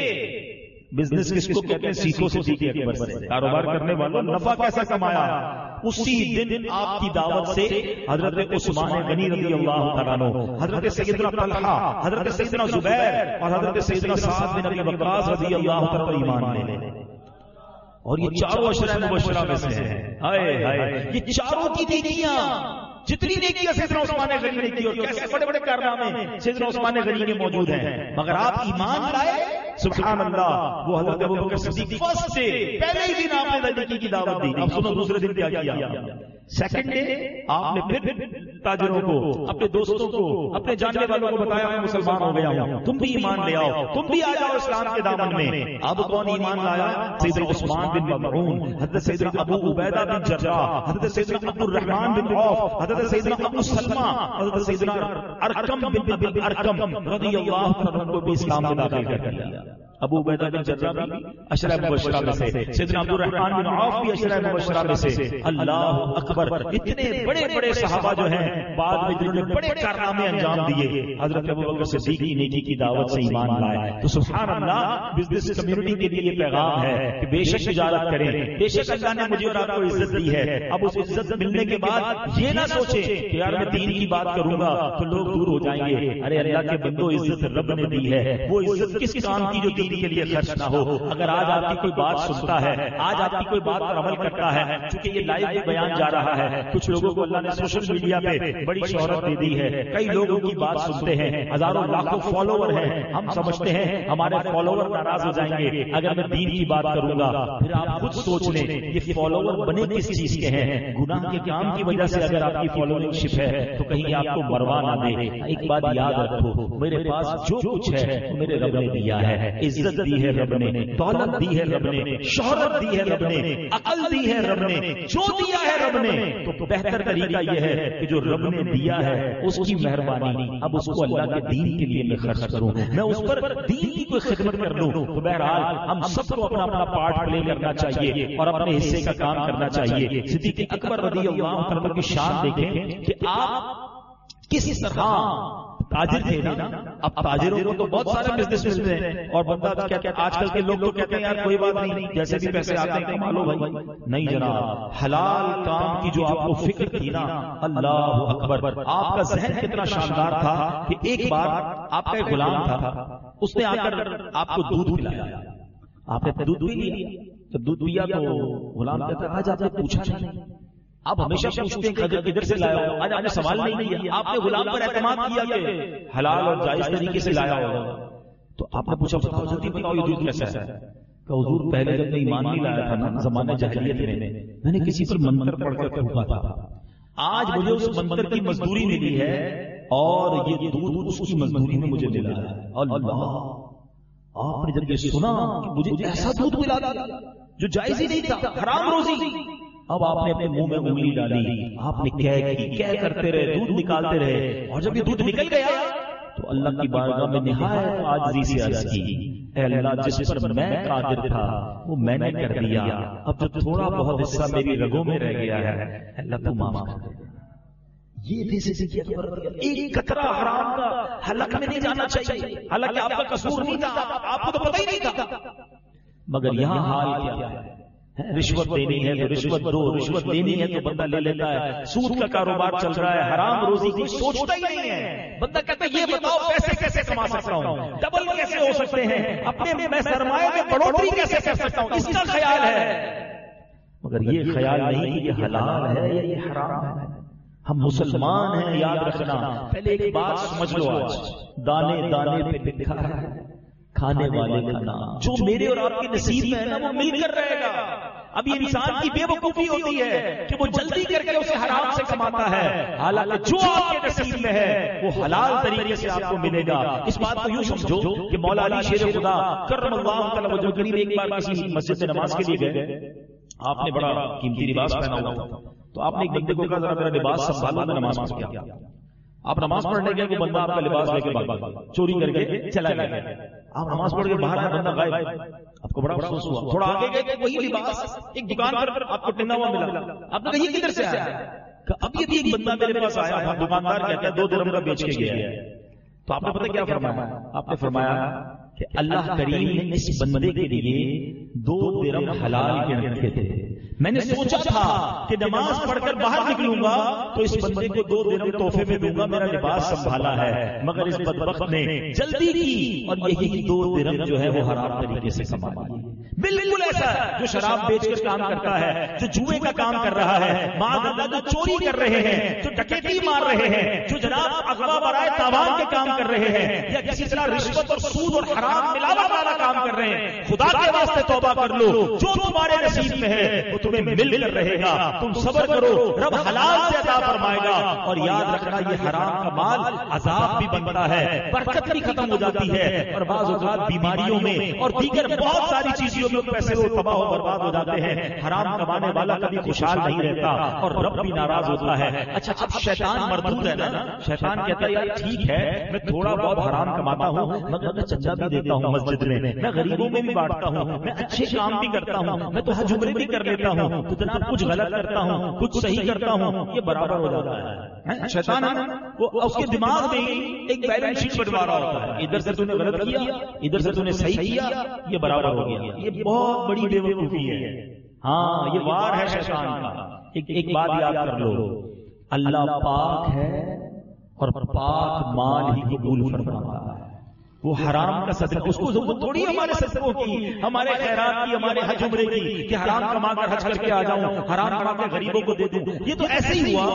بزنس کس کو کہتے ہیں، سیکھو صدیق اکبر سے، کاروبار کرنے والوں نفع کیسا کمایا، اسی دن آپ کی دعوت سے حضرت عثمان غنی رضی اللہ تعالیٰ عنہ، حضرت سیدنا طلحہ، حضرت سیدنا زبیر اور حضرت سیدنا سعد بن ابی وقاص رضی اللہ تعالیٰ عنہ ایمان لے لے، اور یہ چاروں عشرہ مبشرہ میں سے ہیں۔ ہائے ہائے، یہ چاروں کی نیکیاں، جتنی نیکیاں سیدنا عثمان غنی نے کی اور کیسے بڑے بڑے کارنامے سیدنا عثمان غنی کے موجود ہیں، مگر آپ ایمان لائے، سبحان اللہ، وہ حضرت ابوبکر صدیق فرسٹ سے پہلے ہی دن آپ نے نیکی کی دعوت دی۔ اب سنو دوسرے دن کیا کیا، سیکنڈ ڈے آپ نے پھر تاجروں کو، اپنے دوستوں کو، اپنے جاننے والوں کو بتایا میں مسلمان ہو گیا ہوں، تم بھی ایمان لے آؤ، تم بھی آ جاؤ اسلام کے دامن میں۔ اب کون ایمان لایا؟ سیدنا عثمان بن مظعون، حضرت سیدنا ابو عبیدہ بن جراح، حضرت سیدنا عبد الرحمن بن عوف، حضرت سیدنا ابو سلمہ، حضرت سیدنا ارقم بن ابی الارقم رضی اللہ عنہ کو بھی اسلام میں داخل کر لیا۔ ابو عبیدہ بن جراح بھی عشرہ مبشرہ میں سے، سیدنا عبد الرحمن بن عوف بھی عشرہ مبشرہ میں سے۔ اللہ اکبر، اتنے بڑے بڑے صحابہ جو ہیں بعد میں جنہوں نے بڑے کارنامے انجام دیے، حضرت ابوبکر صدیق کی نیکی کی دعوت سے ایمان لائے۔ تو سبحان اللہ، بزنس کمیونٹی کے لیے یہ پیغام ہے کہ بے شک تجارت کریں، بے شک اللہ نے مجھے اور آپ کو عزت دی ہے۔ اب اس عزت ملنے کے بعد یہ نہ سوچیں کہ یار میں دین کی بات کروں گا تو لوگ دور ہو جائیں گے۔ ارے اللہ کے بندو، عزت رب نے دی ہے، وہ عزت کس کام کی جو دین کے لیے خرچ نہ ہو۔ اگر آج آپ کی کوئی بات سنتا ہے، آج آپ کی کوئی بات پر عمل کرتا ہے، چونکہ یہ لائیو بیان جا رہا ہے، کچھ لوگوں کو اللہ نے سوشل میڈیا پہ بڑی شہرت دے دی ہے، کئی لوگوں کی بات سنتے ہیں، ہزاروں لاکھوں فالوور ہیں، ہم سمجھتے ہیں ہمارے فالوور ناراض ہو جائیں گے اگر میں دین کی بات کروں گا۔ پھر آپ خود سوچ لیں یہ فالوور بنے کس چیز کے ہیں؟ گناہ کے کام کی وجہ سے اگر آپ کی فالوورنگ شپ ہے تو کہیں آپ کو مروا نہ دے۔ ایک بات یاد رکھو، میرے پاس جو کچھ ہے میرے رب نے دیا ہے، عزت دی ہے رب نے، دولت دی ہے رب نے، شہرت دی ہے رب نے، عقل دی ہے رب نے، جو دیا ہے رب نے۔ تو بہتر طریقہ یہ ہے کہ جو رب نے دیا ہے اس کی مہربانی اب اس کو اللہ کے دین کے لیے میں خرچ کروں، میں اس پر دین کی کوئی خدمت کر لوں۔ تو بہرحال ہم سب کو اپنا اپنا پارٹ پلے کرنا چاہیے اور اپنے حصے کا کام کرنا چاہیے۔ صدیق اکبر رضی اللہ عنہ کی شان دیکھیں کہ آپ کس طرح تاجر تھے نا۔ اب تاجروں کو تو بہت سارے بزنس ملتے ہیں اور بندہ آج کل کے لوگ تو کہتے ہیں یار کوئی بات نہیں، جیسے بھی پیسے آتے ہیں کما لو بھائی۔ نہیں جناب، حلال کام کی جو آپ کو فکر تھی نا، اللہ اکبر، آپ کا ذہن کتنا شاندار تھا کہ ایک بار آپ کا ایک غلام تھا، اس نے آ کر آپ کو دودھ پلایا، آپ نے دودھ پی لیا۔ جب دودھ پیا تو غلام کہتا ہے آج آپ نے پوچھا نہیں۔ آپ ہمیشہ پوچھتے ہیں کہ کدھر سے لایا ہو، آج آپ نے سوال نہیں کیا، آپ نے غلام پر اعتماد کیا کہ حلال اور جائز طریقے سے لایا ہو۔ تو آپ نے پوچھا بتاؤ جلدی بتاؤ یہ دودھ کیسا ہے؟ کہ حضور پہلے جب میں ایمان نہیں لایا تھا نا زمانے جاہلیت میں نے کسی پر منتر پڑھ کر پھونکا تھا، آج مجھے اس منتر کی مزدوری ملی ہے اور یہ دودھ اس کی مزدوری میں مجھے ملا ہے۔ اللہ، آپ نے جب یہ سنا کہ مجھے ایسا دودھ ملا دیا جو جائز ہی نہیں تھا، حرام روزی، اب آپ نے اپنے منہ میں انگلی ڈالی، آپ نے کہہ کرتے رہے، دودھ نکالتے رہے، اور جب یہ دودھ نکل گیا تو اللہ کی بارگاہ میں نہایت عاجزی سے عرض کی، اے اللہ جس پر میں قادر تھا وہ میں نے کر دیا، اب جو تھوڑا بہت حصہ میری رگوں میں رہ گیا ہے اللہ تو معاف کر دے۔ یہ ایک قطرہ حرام کا حلق میں نہیں جانا چاہیے، حالانکہ آپ کا قصور نہیں تھا، آپ کو تو پتہ ہی نہیں تھا، مگر یہاں حال کیا ہے؟ رشوت دینی ہے تو رشوت دو، رشوت لینی ہے تو بندہ لے لیتا ہے، سود کا کاروبار چل رہا ہے، حرام روزی کوئی سوچتا ہی نہیں ہے، بندہ کہتا ہے یہ بتاؤ پیسے کیسے کما سکتا ہوں، ڈبل کیسے ہو سکتے ہیں، اپنے میں سرمایہ میں بڑھوتری کیسے کر سکتا ہوں، اس کا خیال ہے، مگر یہ خیال نہیں کہ یہ حلال ہے یا یہ حرام ہے۔ ہم مسلمان ہیں، یاد رکھنا، پہلے ایک بات سمجھ لو، آج دانے دانے پہ لکھا ہے کھانے والے کا نام، جو میرے اور آپ کے نصیب میں ہے نا وہ مل کر رہے گا۔ اب یہ انسان کی بے وقوفی ہوتی ہے کہ وہ جلدی کر کے اسے حرام سے کماتا ہے، حالانکہ جو آپ کے نصیب میں ہے وہ حلال طریقے سے آپ کو ملے گا۔ اس بات کو یوں سمجھو کہ مولا علی شیر خدا کرم اللہ تعالی وجہ کریم ایک بار کسی مسجد سے نماز کے لیے گئے، آپ نے بڑا قیمتی لباس پہنا ہوا تھا، تو آپ نے ایک بندے کو کہا ذرا میرا لباس سنبھالو، میں نماز پڑھ گیا۔ آپ نماز پڑھنے گئے، وہ بندہ آپ کا لباس لے کے چوری کر کے چلا گیا، آپ نماز پڑھ کے باہر آئے، بندہ غائب، آپ کو بڑا افسوس ہوا۔ تھوڑا آگے گئے، وہی لباس ایک دکان پر آپ کو ٹنگا ہوا ملا، آپ نے کہا یہ کدھر سے آیا؟ اب یہ بھی ایک بندہ میرے پاس آیا تھا، دکاندار کہتا ہے 2 درہم کا بیچ کے گیا ہے۔ تو آپ نے پتہ کیا فرمایا؟ آپ نے فرمایا کہ اللہ کریم نے اس بندے کے لیے 2 درہم حلال کے رکھے تھے، میں نے سوچا تھا کہ نماز پڑھ کر باہر نکلوں گا تو اس بندے کو 2 درہم تحفے میں دوں گا، میرا لباس سنبھالا ہے، مگر اس بدبخت نے جلدی کی اور یہی 2 درہم جو ہے وہ حرام طریقے سے کما لی۔ بالکل ایسا جو شراب بیچ کر کام کرتا ہے، جو جوئے کا کام کر رہا ہے، معاذ اللہ جو چوری کر رہے ہیں، جو ڈکیتی مار رہے ہیں، جو جناب اغوا برائے تاوان کے کام کر رہے ہیں، یا کسی طرح رشوت اور سود اور حرام ملاوٹ والا کام کر رہے ہیں، خدا کے واسطے توبہ کر لو، جو تمہارے نصیب میں ہے وہ تمہیں مل کر رہے گا، تم صبر کرو، رب حلال سے عطا فرمائے گا۔ اور یاد رکھنا یہ حرام کا مال عذاب بھی بنتا ہے، برکت بھی ختم ہو جاتی ہے، اور بعض اوقات بیماریوں میں اور دیگر بہت ساری چیزوں میں پیسے وہ تباہ و برباد ہو جاتے ہیں۔ حرام کمانے والا کبھی خوشحال نہیں رہتا اور رب بھی ناراض ہوتا ہے۔ اچھا اب شیطان مردود ہے نا، شیطان کہتا ہے یار ٹھیک ہے میں تھوڑا بہت حرام کماتا ہوں، مگر میں چندہ بھی دیتا ہوں مسجد میں غریبوں میں بھی بانٹتا ہوں، میں اچھے کام بھی کرتا ہوں، میں تو حج عمرے بھی کر لیتا ہوں، تو جناب کچھ غلط کرتا ہوں کچھ صحیح کرتا ہوں، یہ برابر ہو جاتا ہے۔ شیطان وہ اس کے دماغ میں ایک بیلنس شیٹ بنوا رہا ہوتا ہے، ادھر سے تو نے غلط کیا ادھر سے تو نے صحیح کیا، یہ برابر ہو گیا۔ یہ بہت بڑی بے وقوفی ہے، ہاں یہ وار ہے شیطان کا۔ ایک بات یاد کر لو، اللہ پاک ہے اور پاک مال ہی قبول فرماتا ہے۔ وہ حرام کا صدقہ اس کو ضرورت تھوڑی ہمارے صدقوں کی، ہمارے خیرات کی، ہمارے حج عمرے کی کہ حرام کما کر حج کر کے آ جاؤں، حرام کما کے غریبوں کو دے دوں۔ یہ تو ایسے ہی ہوا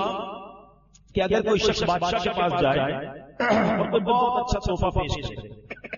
کہ اگر کوئی شخص بادشاہ کے پاس جائے اور کوئی بہت اچھا تحفہ پیش کرے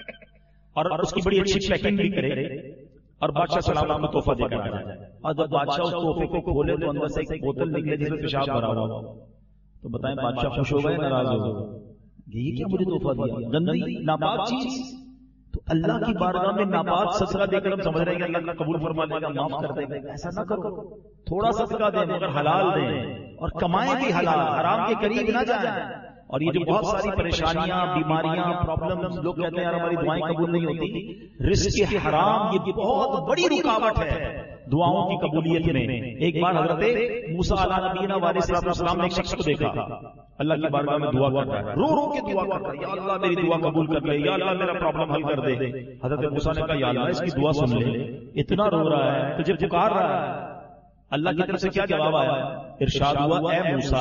اور اس کی بڑی اچھی پیکنگ بھی کرے اور بادشاہ سلام کو تحفہ دے کر آ جائے، اور جب بادشاہ اس تحفے کو کھولے تو اندر سے ایک بوتل نکلے جس میں پیشاب بھرا ہوا، تو بتائیں بادشاہ خوش ہو گئے ناراض ہو گئے؟ یہ کیا مجھے تحفہ دیا، گندی ناپاک چیز۔ تو اللہ کی بارگاہ میں ناپاک صدقہ دے کر ہم سمجھ رہے ہیں کہ اللہ قبول فرما لے گا، معاف کر دے گا، ایسا نہ کرو۔ تھوڑا صدقہ دیں مگر حلال دیں، اور کمائیں بھی حلال، حرام کے قریب نہ جائیں۔ اور یہ جو بہت ساری پریشانیاں، بیماریاں، پرابلمز، لوگ کہتے ہیں یار ہماری دعائیں قبول نہیں ہوتی، رزق حرام یہ بہت بڑی رکاوٹ ہے دعاؤں کی قبولیت میں۔ ایک بار حضرت موسیٰ علیہ نبینا علیہ السلام نے ایک شخص کو دیکھا اللہ کی بارگاہ میں دعا کر رہا ہے، رو رو کے دعا کر رہا ہے، یا اللہ میری دعا قبول کر لے، یا اللہ میرا پرابلم حل کر دے۔ حضرت موسیٰ نے کہا یا اللہ اس کی دعا سن لے، اتنا رو رہا ہے تجھے پکار رہا ہے۔ اللہ کی طرف سے کیا جواب آیا؟ ارشاد ہوا اے موسیٰ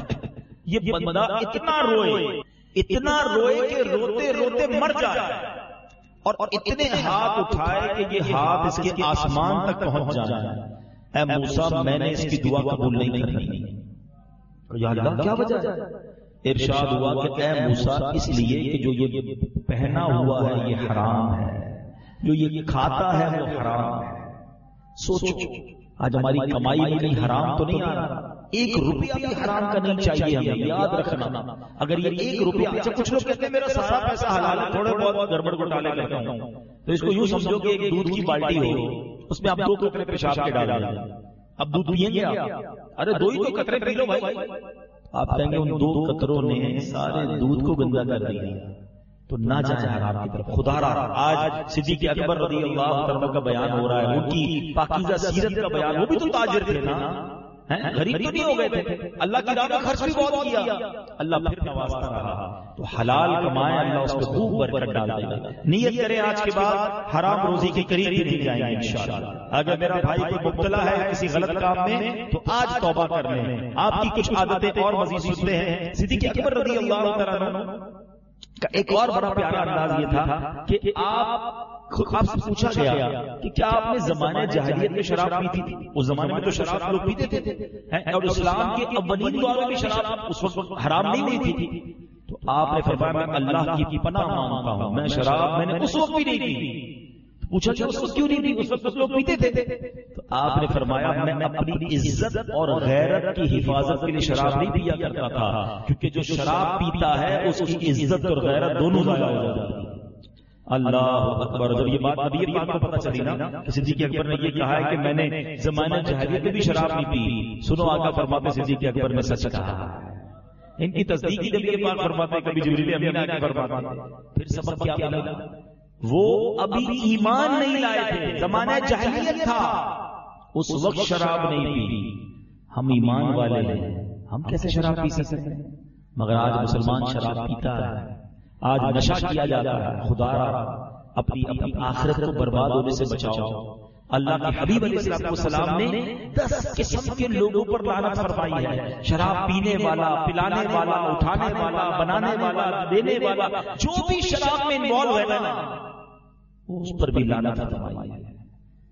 یہ بندہ اتنا روئے کہ روتے روتے مر جائے، اور اتنے ہاتھ اٹھائے کہ یہ ہاتھ اس کے آسمان تک پہنچ جائے۔ اے موسیٰ میں نے اس کی دعا قبول نہیں کرنی۔ یا اللہ کیا وجہ ہے؟ ارشاد ہوا کہ اے موسیٰ اس لیے کہ جو یہ پہنا ہوا ہے یہ حرام ہے، جو یہ کھاتا ہے وہ حرام ہے۔ سوچو آج ہماری کمائی میں کہیں حرام تو نہیں آ رہا، ایک روپیہ بھی حرام کا نہیں چاہیے ہمیں، یاد رکھنا۔ اگر یہ ایک روپیہ، اچھا کچھ لوگ کہتے ہیں میرا سارا پیسہ حلال ہے، تھوڑے بہت گڑبڑ گھوٹالے کرتا ہوں، تو اس کو یوں سمجھو کہ ایک دودھ کی بالٹی ہو، اس میں آپ 2 قطرے پیشاب کے ڈال دیں، اب دودھ پیئیں گے آپ؟ ارے 2 ہی تو قطرے پی لو بھائی۔ آپ کہیں گے ان 2 قطروں نے سارے دودھ کو گندا کر دیا، تو نہ جائیں حرام کی طرف۔ خدا را آج صدیق اکبر رضی اللہ عنہ کا بیان ہو رہا ہے، ان کی پاکیزہ سیرت کا بیان، وہ بھی تو تاجر تھے نا، غریب تو نہیں ہو گئے تھے، اللہ کی راہ میں خرچ بھی بہت کیا، اللہ پھر نوازتا رہا۔ تو حلال کمائیں، اللہ اس کو خوب برکت ڈال دے گا۔ نیت کریں آج کے بعد حرام روزی کے قریب بھی نہیں جائیں گے انشاءاللہ۔ اگر میرا بھائی کوئی مبتلا ہے کسی غلط کام میں تو آج توبہ کر لیں۔ آپ کی کچھ عادتیں اور مزید سنتے ہیں۔ صدیق اکبر رضی اللہ تعالیٰ عنہ کا ایک اور بڑا پیارا انداز یہ تھا کہ آپ سے پوچھا گیا کہ کیا آپ نے زمانے جاہلیت میں شراب پیتی تھی؟ اس زمانے میں تو شراب لوگ پیتے تھے، اور اسلام کے اولین دور میں بھی شراب اس وقت حرام نہیں ہوئی تھی۔ تو آپ نے فرمایا میں اللہ کی پناہ مانگتا ہوں، میں شراب میں نے اس وقت بھی نہیں پی۔ پوچھا کہ اس وقت کیوں نہیں پی؟ اس وقت لوگ پیتے تھے۔ تو آپ نے فرمایا میں اپنی عزت اور غیرت کی حفاظت کے لیے شراب نہیں پیا کرتا تھا، کیونکہ جو شراب پیتا ہے اس کی عزت اور غیرت دونوں ضائع ہو جاتی ہے۔ اللہ اکبر۔ جب یہ بات نبی پاک کو پتہ چلی نا کہ صدیق اکبر نے یہ کہا ہے کہ میں نے زمانہ جاہلیت میں بھی شراب نہیں پی، سنو آقا فرماتے صدیق اکبر نے سچ کہا۔ ان کی تصدیق ہی نبی پاک فرماتے، کبھی جبریل امین آ کے فرماتے۔ پھر سبق کیا ملا؟ وہ ابھی ایمان نہیں لائے تھے، زمانہ جاہلیت تھا، اس وقت شراب نہیں پی۔ ہم ایمان والے ہیں، ہم کیسے شراب پی سکتے ہیں؟ مگر آج مسلمان شراب پیتا ہے، آج نشہ کیا جاتا ہے۔ خدا اپنی آخرت کو برباد ہونے سے بچاؤ۔ اللہ کے حبیب علیہ السلام نے 10 قسم کے لوگوں پر لعنت فرمائی ہے، شراب پینے والا، پلانے والا، اٹھانے والا، بنانے والا، دینے والا، جو بھی شراب میں انوالو ہے نا اس پر بھی لعنت فرمائی ہے۔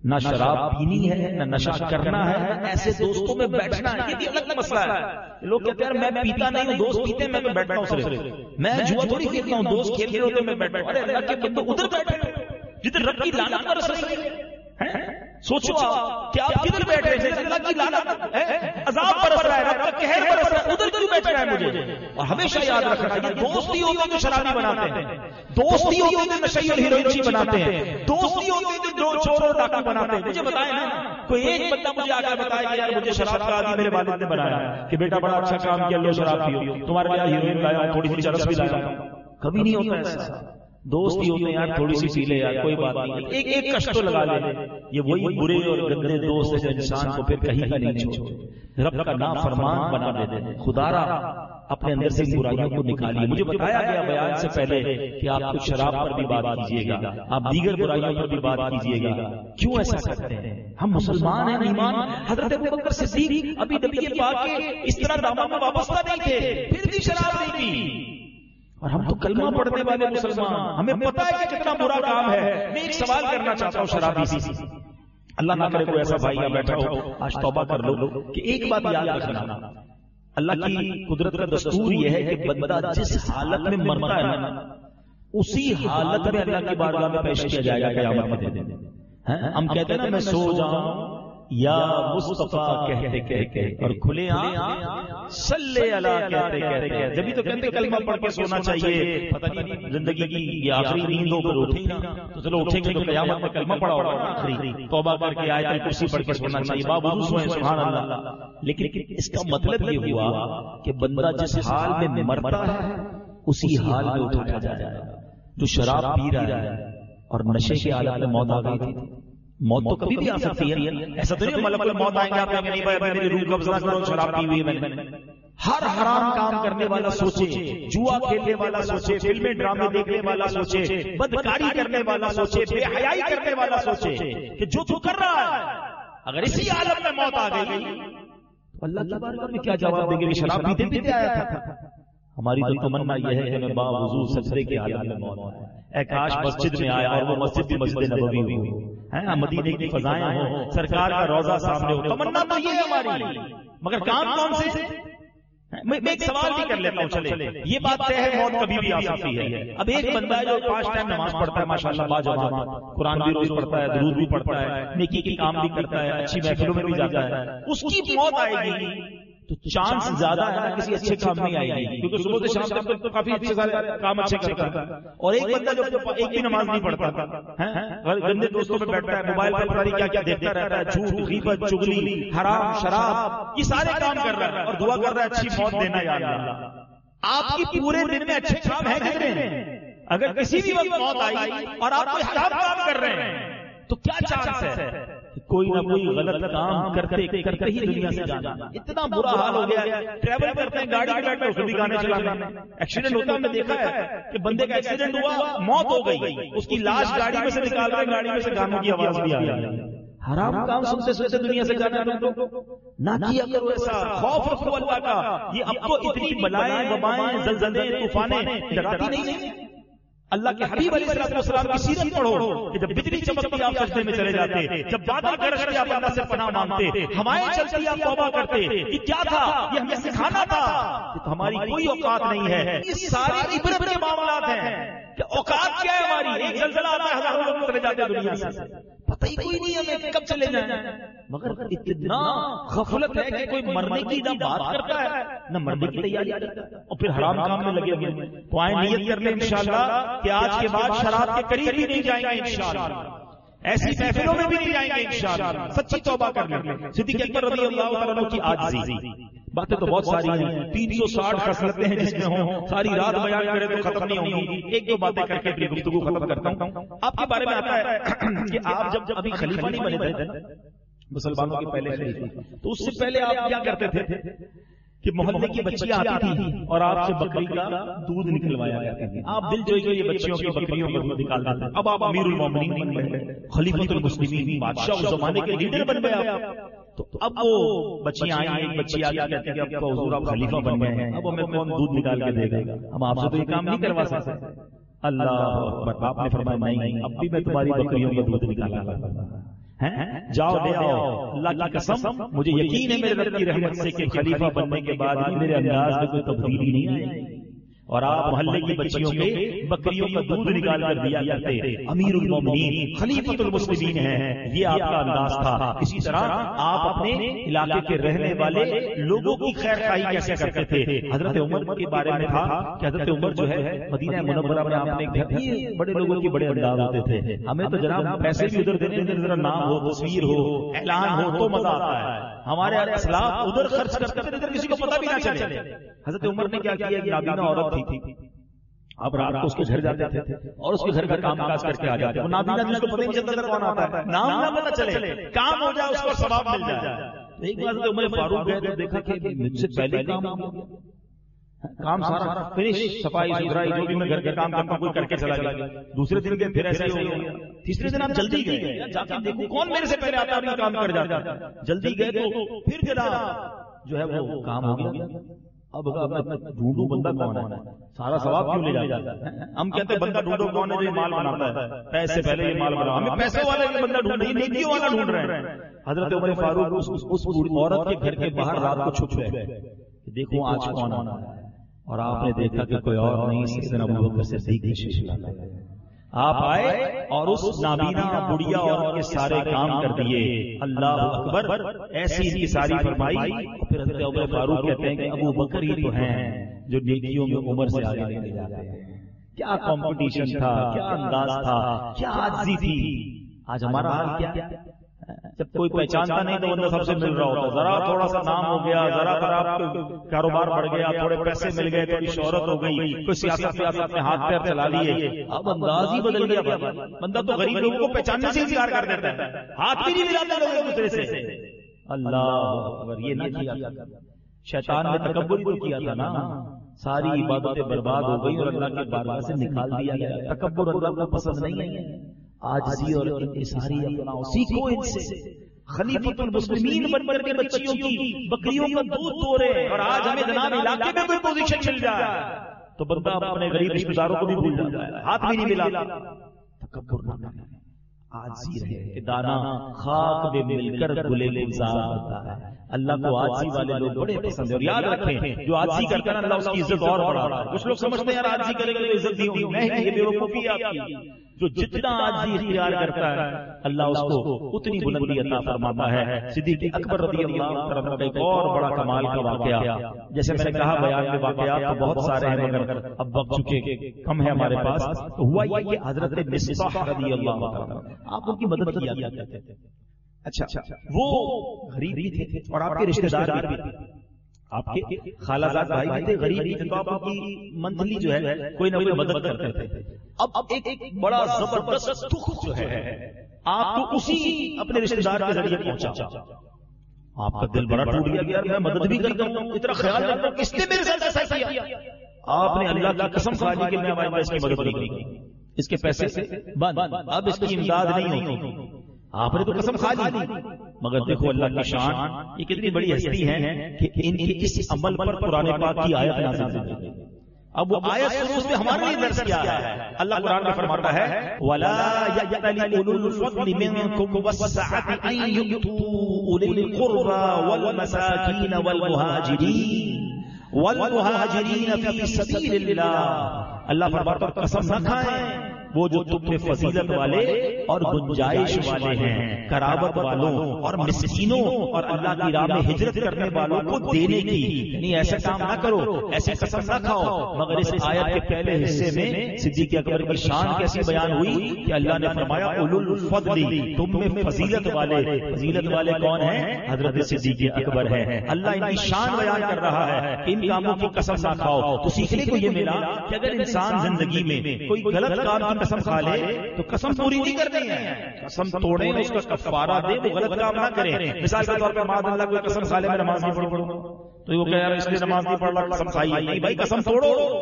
نہ شراب پینی ہے، نہ نشہ کرنا ہے، نہ ایسے دوستوں میں بیٹھنا ہے. یہ بھی الگ مسئلہ ہے. لوگ کہتے ہیں میں پیتا نہیں ہوں، دوست پیتے ہیں میں بیٹھتا ہوں صرف. میں جوا تھوڑی کھیلتا ہوں، دوست کھیل رہے ہوتے ہیں میں بیٹھتا ہوں. ارے اللہ کے بندو ادھر بیٹھے جدھر رب کی لعنت برس رہی ہے. سوچو آپ کہ آپ کدھر بیٹھ رہے ہیں؟ اللہ کی لعنت ہے، عذاب برس رہا ہے، رب کا قہر برس رہا ہے، ادھر کیوں بیٹھ رہا ہے مجھے؟ اور ہمیشہ یاد رکھنا یہ دوستی ہوتے جو شرابی بناتے ہیں، دوستی ہوتے جو نشئی اور ہیروئنچی بناتے ہیں، دوستی ہوتے جو چور اور ڈاکو بناتے ہیں. مجھے بتائیں نا، کوئی ایک بندہ مجھے آ کر بتائے کہ یار مجھے شراب کا عادی میرے والد نے بنایا کہ بیٹا بڑا اچھا کام کیا، لو شراب پیو، تمہارے لیے ہیروئن لایا ہوں، تھوڑی سی چرس بھی لایا ہوں. کبھی نہیں ہوتا ایسا. دوستی ہوتے ہیں یار تھوڑی سی پی لے یار کوئی بات نہیں، ایک کشت تو لگا لے. یہ وہی برے اور گندے دوست ہیں جو انسان کو پھر کہیں کا نہیں چھوڑتے، رب کا نافرمان بنا دیتے ہیں. خدا را اپنے اندر سے برائیوں کو نکالیے. مجھے بتایا گیا بیان سے پہلے کہ آپ کچھ شراب پر بھی بات کیجیے گا، آپ دیگر برائیوں پر بھی بات کیجیے گا. کیوں ایسا کرتے ہیں؟ ہم مسلمان ہیں، ایمان. حضرت ابوبکر صدیق ابھی نبی پاک کے اس طرح دامن میں وابستہ نہیں تھے، پھر بھی شراب نہیں پی. اور ہم تو کلمہ پڑھنے والے مسلمان، ہمیں پتہ ہے کہ کتنا برا کام ہے. میں ایک سوال کرنا چاہتا ہوں شرابی سے، اللہ نہ کرے کوئی ایسا بھائی یہاں بیٹھا ہو، آج توبہ کر لو کہ ایک بات یاد رکھنا، اللہ کی قدرت کا دستور یہ ہے کہ بندہ جس حالت میں مرتا ہے نا اسی حالت میں اللہ کی بارگاہ میں پیش کیا جائے گا قیامت کے دن. ہم کہتے ہیں نا میں سو جاؤں یا مصطفیٰ کہتے کہتے اور کھلے صلی اللہ کہتے کہتے، جبھی تو کہتے کلمہ پڑھ کے سونا چاہیے. پتہ نہیں زندگی کی یہ آخری نیند ہو کر اٹھیں نا تو چلو اٹھیں گے تو قیامت میں کلمہ پڑھا ہوگا آخری، توبہ کر کے آیت الکرسی پڑھ کے سونا چاہیے. باوضو سوئیں سبحان اللہ. لیکن اس کا مطلب یہ ہوا کہ بندہ جس حال میں مرتا ہے اسی حال میں اٹھایا جائے گا. جو شراب پی رہا ہے اور نشے کے حالت میں موت آ گئی تھی، موت تو کبھی بھی آ سکتی ہے. ایسا تو نہیں ملک الموت آئیں گے آپ کہیں نہیں بھائی میری روح قبضہ کرو، شراب پی ہوئی ہے میں نے. ہر حرام کام کرنے والا سوچے، جوا کھیلنے والا سوچے، فلمیں ڈرامے دیکھنے والا سوچے، بدکاری کرنے والا سوچے، بے حیائی کرنے والا سوچے کہ جو تو کر رہا ہے اگر اسی حالت میں موت آ گئی تو اللہ کی بارگاہ میں کیا جواب دیں گے کہ شراب پیتے پیتے آیا تھا. ہماری تو تمنا یہ ہے کہ میں باوضو سجدے کی حالت میں موت آیا. اے کاش مسجد میں آیا اور وہ مسجد بھی مسجد نبوی ہوئی ہے، مدینے کی فضائیں ہوں، سرکار کا روضہ سامنے ہو. تمنا تو یہ ہے ہماری، مگر کام کون سے؟ میں ایک سوال بھی کر لیتا ہوں. چلے یہ بات طے ہے موت کبھی بھی آ سکتی ہے. اب ایک بندہ ہے جو 5 ٹائم نماز پڑھتا ہے ماشاءاللہ باجماعت، قرآن بھی روز پڑھتا ہے، درود بھی پڑھتا ہے، نیکی کے کام بھی کرتا ہے، اچھی محفلوں میں بھی جاتا ہے، اس کی موت آئے گی تو چانس زیادہ ہے نا کسی اچھے کام میں آئے گی، کیونکہ صبح سے شام تک تو کافی اچھے کام اچھے کرتا ہے. اور ایک بندہ جو ایک بھی نماز نہیں پڑھتا، گندے دوستوں میں بیٹھتا ہے، موبائل پر پتہ نہیں کیا کیا دیکھتا رہتا ہے، جھوٹ غیبت چغلی حرام شراب یہ سارے کام کر رہا ہے اور دعا کر رہا ہے اچھی موت دینا یا اللہ. آپ کی پورے دن میں اچھے کام ہے کتنے؟ اگر کسی بھی وقت موت آئی اور آپ کوئی حرام کام کر رہے ہیں تو کیا چانس ہے کوئی نہ کوئی غلط کام کرتے ہی دنیا سے جانا. اتنا برا حال ہو گیا ہے، ٹریول کرتے ہیں گاڑی میں بیٹھتے ہیں گانے چلانا، ایکسیڈنٹ ہوتا ہے. ہم نے دیکھا ہے کہ بندے کا ایکسیڈنٹ ہوا، موت ہو گئی، اس کی لاش گاڑی میں سے نکال رہے، گاڑی میں سے گانوں کی آواز بھی آ رہی ہے. حرام کام سنتے سنتے دنیا سے جانا نہ کیا کرو ایسا. خوف رکھو اللہ کا. یہ اب تو اتنی بلائیں وبائیں زلزلے طوفانیں ڈراتی نہیں. اللہ کے حبیب علیہ السلام کی سیرت پڑھو کہ جب بجلی چمکتی آپ سجدے میں چلے جاتے، جب بادل گرجتے آپ اللہ سے پناہ مانگتے، ہوائیں چلتی آپ توبہ کرتے. یہ کیا تھا؟ یہ ہمیں سکھانا تھا کہ ہماری کوئی اوقات نہیں ہے. یہ سارے عبرت کے معاملات ہیں کہ اوقات کیا ہے ہماری. ایک زلزلہ آتا ہے ہزاروں لوگ چلے جاتے ہیں دنیا سے، پتہ ہی کوئی نہیں ہمیں کب چلے جائیں. مگر اتنا غفلت ہے کہ کوئی مرنے کی نہ بات کرتا ہے نہ مرنے کی تیاری کرتا ہے اور پھر حرام کام میں لگے ہوئے. تو آئیں نیت کر لیں انشاءاللہ کہ آج کے بعد شراب کے قریب بھی نہیں جائیں گے انشاءاللہ، ایسی محفلوں میں بھی نہیں جائیں گے انشاءاللہ. سچی توبہ کر لیں. صدیق اکبر رضی اللہ تعالیٰ عنہ کی عاجزی. باتیں تو بہت ساری ہیں، 360 خصلتیں ہیں جس میں ہوں، ساری رات بیان کرے تو ختم نہیں ہوں گی. ایک دو باتیں کر کے اپنی گفتگو ختم کرتا ہوں. آپ کے بارے میں آتا ہے کہ آپ جب ابھی خلیفہ نہیں بنے تھے مسلمانوں کے پہلے خلیفہ، تو اس سے پہلے آپ کیا کرتے تھے کہ محلے کی بچیاں آتی تھیں اور آپ سے بکری کا دودھ نکلوایا کرتے تھے. آپ دل جو یہ بچیوں کی بکریوں کا دودھ نکال دیتے. اب آپ امیر المومنین بن گئے، خلیفۃ المسلمین، بادشاہ اس زمانے کے لیڈر بن گئے آپ. تو اب وہ بچیاں آئیں، ایک بچی آ کہتی ہے کہ اب تو حضور آپ خلیفہ بن گئے ہیں، اب ہمیں کون دودھ نکال کے دے گا؟ ہم آپ سے تو یہ کام نہیں کروا سکتے. اللہ اکبر. آپ نے فرمایا نہیں، اب بھی میں تمہاری بکریوں کا دودھ نکالا جاؤ لے آؤ، اللہ کی قسم مجھے یقین ہے میرے رب کی رحمت سے کہ خلیفہ بننے کے بعد بھی میرے انداز میں کوئی تبدیلی نہیں آئی، اور آپ محلے کی بچیوں کے بکریوں کا دودھ نکال کر دیا کرتے، امیر المومنین خلیفۃ المسلمین ہیں، یہ آپ کا انداز تھا۔ اسی طرح آپ اپنے علاقے کے رہنے والے لوگوں کی خیر خواہی کیسے کرتے تھے؟ حضرت عمر کے بارے میں تھا کہ حضرت عمر جو ہے مدینہ منورہ میں آپ نے گھر یہ بڑے لوگوں کی بڑے انداز ہوتے تھے، ہمیں تو جناب پیسے بھی ادھر دینے ادھر ذرا نام ہو، تصویر ہو، اعلان ہو تو مزہ آتا ہے، ہمارے اسلاف ادھر خرچ کرتے تھے ادھر کسی کو پتہ بھی نہ چلے۔ حضرت عمر نے کیا کیا، ایک نابینا عورت تھی، آپ رات کو اس کے گھر جاتے تھے اور اس کے گھر کا کام کاج کر کے آ جاتے، وہ نابینا جس کو پتہ نہیں چلتا کون آتا ہے، نام نہ پتہ چلے، کام ہو جائے اس کو ثواب مل جائے۔ ایک بار حضرت عمر فاروق گئے تو دیکھا کہ مجھ سے پہلے کام ہو گیا، کام سارا فنش، صفائی ستھرائی جو بھی میں گھر کے کام کرتا ہوں کوئی کر کے چلا گیا، دوسرے دن کے پھر ایسے ہی ہو گیا، تیسرے دن آپ جلدی گئے جا کے دیکھو کون میرے سے پہلے آتا ہے کام کر جاتا، جلدی گئے تو پھر جناب جو ہے وہ کام ہو گیا۔ اب ڈھونڈو بندہ کون ہے، سارا ثواب کیوں لے جاتا ہے؟ ہم کہتے ہیں بندہ ڈھونڈو کون ہے جو یہ مال بناتا ہے، پیسے پہلے یہ مال بنا، ہمیں پیسے والا یہ بندہ ڈھونڈ رہے، نیکیوں والا ڈھونڈ رہے ہیں۔ حضرت عمر فاروق اس عورت کے گھر کے باہر رات کو چھپ گئے، دیکھو آج کون آنا ہے، اور آپ نے دیکھا کہ کوئی اور نہیں سیدنا ابو بکر صدیق تشریف لائے۔ آپ آئے اور اس نابینا بڑھیا عورت کے سارے کام کر دیے، اللہ اکبر، ایسی ان کی ساری فرمائی۔ پھر حضرت عمر فاروق کہتے ہیں کہ ابو بکر ہی تو ہیں جو نیکیوں میں عمر سے آگے لے جاتے ہیں۔ کیا کمپٹیشن تھا، کیا انداز تھا، کیا عاجزی تھی۔ آج ہمارا حال کیا، جب کوئی پہچانتا نہیں تو بندہ سب سے مل رہا ہوتا، ذرا تھوڑا سا نام ہو گیا، ذرا کاروبار بڑھ گیا، تھوڑے پیسے مل گئے، تھوڑی شہرت ہو گئی، کوئی سیاست میں ہاتھ پیر چلا لیے، اب انداز ہی بدل گیا۔ بندہ تو غریب لوگوں کو پہچاننے سے انکار کر دیتا ہے، ہاتھ بھی نہیں ملاتا لوگ ایک دوسرے سے۔ اللہ اکبر، یہ نہ کیا، شیطان نے تکبر ہی تو کیا تھا نا، ساری عبادتیں برباد ہو گئی اور اللہ کے بارگاہ سے نکال دیا گیا۔ تکبر اللہ کو پسند نہیں ہے، عاجزی اور انکساری اپناؤ، سیکھو ان سے۔ خلیفۃ المسلمین بن کر کے بچیوں کی بکریوں کا دودھ دو رہے، اور آج ہمیں جناب علاقے میں کوئی پوزیشن مل جائے تو بندہ اپنے غریب رشتہ داروں کو بھی بھول جاتا ہے، ہاتھ بھی نہیں ملاتا۔ تکبر نہ کریں، عاجزی رہے کہ دانا خاک میں مل کر گلے گلزار ہوتا ہے۔ اللہ کو عاجزی والے لوگ بڑے پسند ہیں، اور یاد رکھیں جو عاجزی کرتا ہے اللہ اس کی عزت اور بڑھاتا ہے۔ کچھ لوگ سمجھتے ہیں یار عاجزی کرے گا تو عزت نہیں ہوگی، نہیں، یہ بیوقوفی ہے آپ کی۔ جو جتنا عاجزی اختیار کرتا ہے اللہ اس کو اتنی بلندی عطا فرماتا ہے۔ صدیق اکبر رضی اللہ عنہ کا ایک اور بڑا کمال کا واقعہ، جیسے میں نے کہا بیان میں واقعات تو بہت سارے ہیں مگر اب وقت چونکہ کم ہے ہمارے پاس، تو ہوا یہ کہ حضرت مصباح رضی اللہ عنہ آپ ان کی مدد کیا کرتے تھے۔ اچھا، وہ غریب بھی تھے اور آپ کے رشتہ دار بھی تھے، آپ کے خالہ زاد بھائی بھی تھے، غریب بھی تھے، تو آپ کی منتھلی جو ہے کوئی نہ کوئی مدد کرتے تھے۔ اب ایک بڑا زبردست دکھ جو ہے آپ کو اسی اپنے رشتہ دار کے ذریعے پہنچا، آپ کا دل بڑا ٹوٹ گیا کہ یار میں مدد بھی کرتا ہوں، اتنا خیال رکھتا ہوں، کس نے میرے ساتھ ایسا کیا؟ آپ نے اللہ کی قسم کھا لی کہ میں ہمارے پاس کی مدد نہیں کی، اس کے پیسے سے بند، اب اس کی امداد نہیں ہوتی۔ آپ نے تو قسم کھا لی، مگر دیکھو اللہ کی شان، یہ کتنی بڑی ہستی ہے کہ ان کے اس عمل پر قرآن پاک کی آیت نازل ہوئی۔ اب وہ آیت شروع میں ہمارے لیے درس کیا ہے، اللہ قرآن میں فرماتا ہے وَلَا يَأْتَلِ أُولُو الْفَضْلِ مِنكُمْ وَالسَّعَةِ أَن يُؤْتُوا أُولِي الْقُرْبَى وَالْمَسَاكِينَ وَالْمُهَاجِرِينَ فِي سَبِيلِ اللَّهِ۔ اللہ فرماتا ہے قسم نہ کھائیں وہ جو تم میں فضیلت والے اور گنجائش والے ہیں، قرابت والوں اور مسکینوں اور اللہ کی راہ میں ہجرت کرنے والوں کو دینے کی، یعنی ایسا کام نہ کرو، ایسے قسم نہ کھاؤ۔ مگر اس آیت کے پہلے حصے میں صدیق اکبر کی شان کیسی بیان ہوئی کہ اللہ نے فرمایا اولو الفضل، تم میں فضیلت والے۔ فضیلت والے کون ہیں؟ حضرت صدیق اکبر ہے۔ اللہ ان کی شان بیان کر رہا ہے کہ ان کاموں کی قسم نہ کھاؤ۔ تو سیکھنے کو یہ ملا کہ اگر انسان زندگی میں کوئی غلط کام کی قسم کھا لے تو قسم پوری نہیں کرنی ہے، قسم توڑے اس کا کفارہ دے، وہ غلط کام نہ کرے۔ مثال کے طور پہ معاذ اللہ کوئی قسم کھا لے میں نماز نہیں پڑھوں تو وہ کہہ یار اس لیے نماز نہیں پڑھ رہا قسم کھائی، نہیں بھائی قسم توڑو،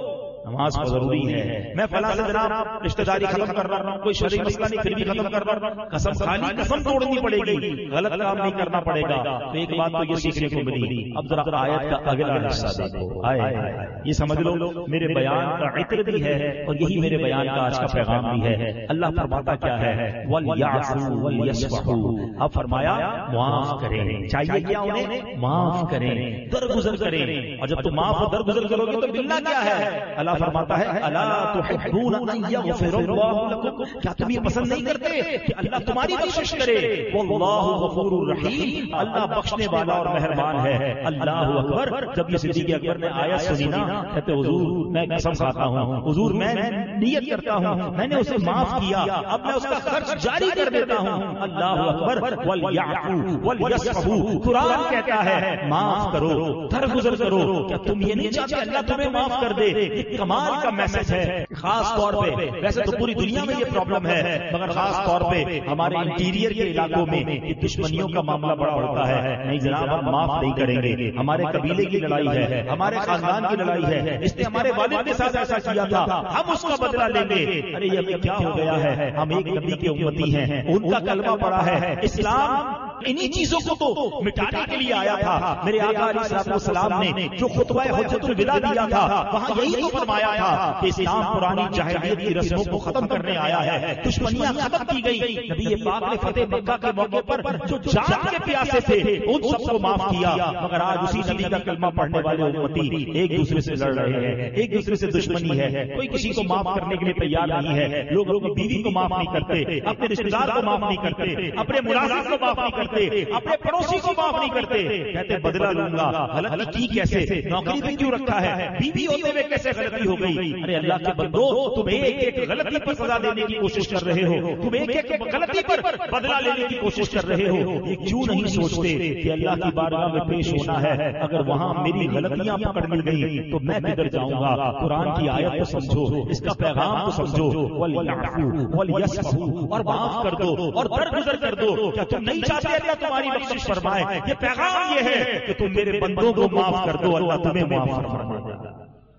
نماز ضروری ہے. میں فلاں سے جناب رشتہ داری ختم کر رہا ہوں, کوئی شرعی مسئلہ نہیں, پھر بھی ختم کر رہا ہوں. قسم خالی قسم توڑنی پڑے گی, غلط کام نہیں کرنا پڑے گا. تو ایک بات تو یہ سیکھنے کو ملی. اب ذرا آیت کا اگلا حصہ دیکھو. یہ سمجھ لو میرے بیان کا عطر بھی ہے اور یہی میرے بیان کا آج کا پیغام بھی ہے. اللہ فرماتا کیا ہے, وَلْيَعْفُوا وَلْيَصْفَحُوا. اب فرمایا معاف کریں. چاہیے کیا انہیں؟ معاف کریں, درگزر کریں. اور جب تم معاف اور درگزر کرو گے تو ملنا کیا ہے؟ اللہ فرماتا ہے الا تحبون ان یغفر اللہ لکم. کیا تم یہ پسند نہیں کرتے کہ اللہ تمہاری بخشش کرے؟ واللہ غفور الرحیم, اللہ بخشنے والا اور مہربان ہے. اللہ اکبر. جب یہ صدیق اکبر نے آیت سنی نا, کہتے حضور میں قسم کھاتا ہوں, حضور میں نیت کرتا ہوں میں نے اسے معاف کیا, اب میں اس کا خرچ جاری کر دیتا ہوں. اللہ اکبر. وَلْيَعْفُوا وَلْيَصْفَحُوا. قرآن کہتا ہے معاف کرو, درگزر کرو. کیا تم یہ نہیں چاہتے اللہ تمہیں معاف کر دے؟ یہ کمال کا میسج ہے. خاص طور پہ, ویسے تو پوری دنیا میں یہ پرابلم ہے, مگر خاص طور پہ ہمارے انٹیریئر کے علاقوں میں یہ دشمنیوں کا معاملہ بڑا ہوتا ہے. نہیں جناب ہم معاف نہیں کریں گے, ہمارے قبیلے کی لڑائی ہے, ہمارے خاندان کی لڑائی ہے, اس نے ہمارے والد کے ساتھ ایسا کیا تھا, ہم اس کا بدلہ لیں گے. ارے یہ کیا ہو گیا ہے؟ ہم ایک نبی کے امتی ہیں, ان کا کلمہ پڑا ہے. اسلام انہی چیزوں کو تو مٹانے کے لیے آیا تھا. میرے آقا علیہ الصلوۃ والسلام نے جو خطبہ حجۃ الوداع دیا تھا وہاں یہی تو فرمایا تھا کہ اسلام پرانی جاہلیت کی رسموں کو ختم کرنے آیا ہے, دشمنیاں ختم کی گئی. نبی پاک نے فتح مکہ کے موقع پر جو جان کے پیاسے تھے ان سب کو معاف کیا. مگر آج اسی نبی کا کلمہ پڑھنے والے امتی ایک دوسرے سے لڑ رہے ہیں, ایک دوسرے سے دشمنی ہے, کوئی کسی کو معاف کرنے کے لیے تیار نہیں ہے. لوگ اپنی بیوی کو معاف نہیں کرتے, اپنے رشتہ دار کو معاف نہیں کرتے, اپنے ملازم کو معاف نہیں کرتے, اپنے پڑوسی کو معاف نہیں کرتے. کہتے بدلہ لوں گا. غلطی کی کیسے؟ نوکری پہ کیوں رکھا ہے؟ بیوی ہوتے ہوئے کیسے غلطی ہو گئی؟ ارے اللہ کے بندو, تم ایک ایک غلطی پر سزا دینے کی کوشش کر رہے ہو, تم ایک ایک غلطی پر بدلہ لینے کی کوشش کر رہے ہو. یہ کیوں نہیں سوچتے کہ اللہ کی بارگاہ میں پیش ہونا ہے, اگر وہاں میری غلطیاں پکڑ لی گئی تو میں کدھر جاؤں گا؟ قرآن کی آیت کو سمجھو, اس کا پیغام کو سمجھو. وَلْيَعْفُوا وَلْيَصْفَحُوا, اور معاف کر دو اور درگزر کر دو. کیا تم نہیں چاہتے اللہ تمہاری بخشش فرمائے؟ یہ پیغام یہ ہے کہ تم میرے بندوں کو معاف کر دو, اللہ تمہیں معاف فرمائے گا.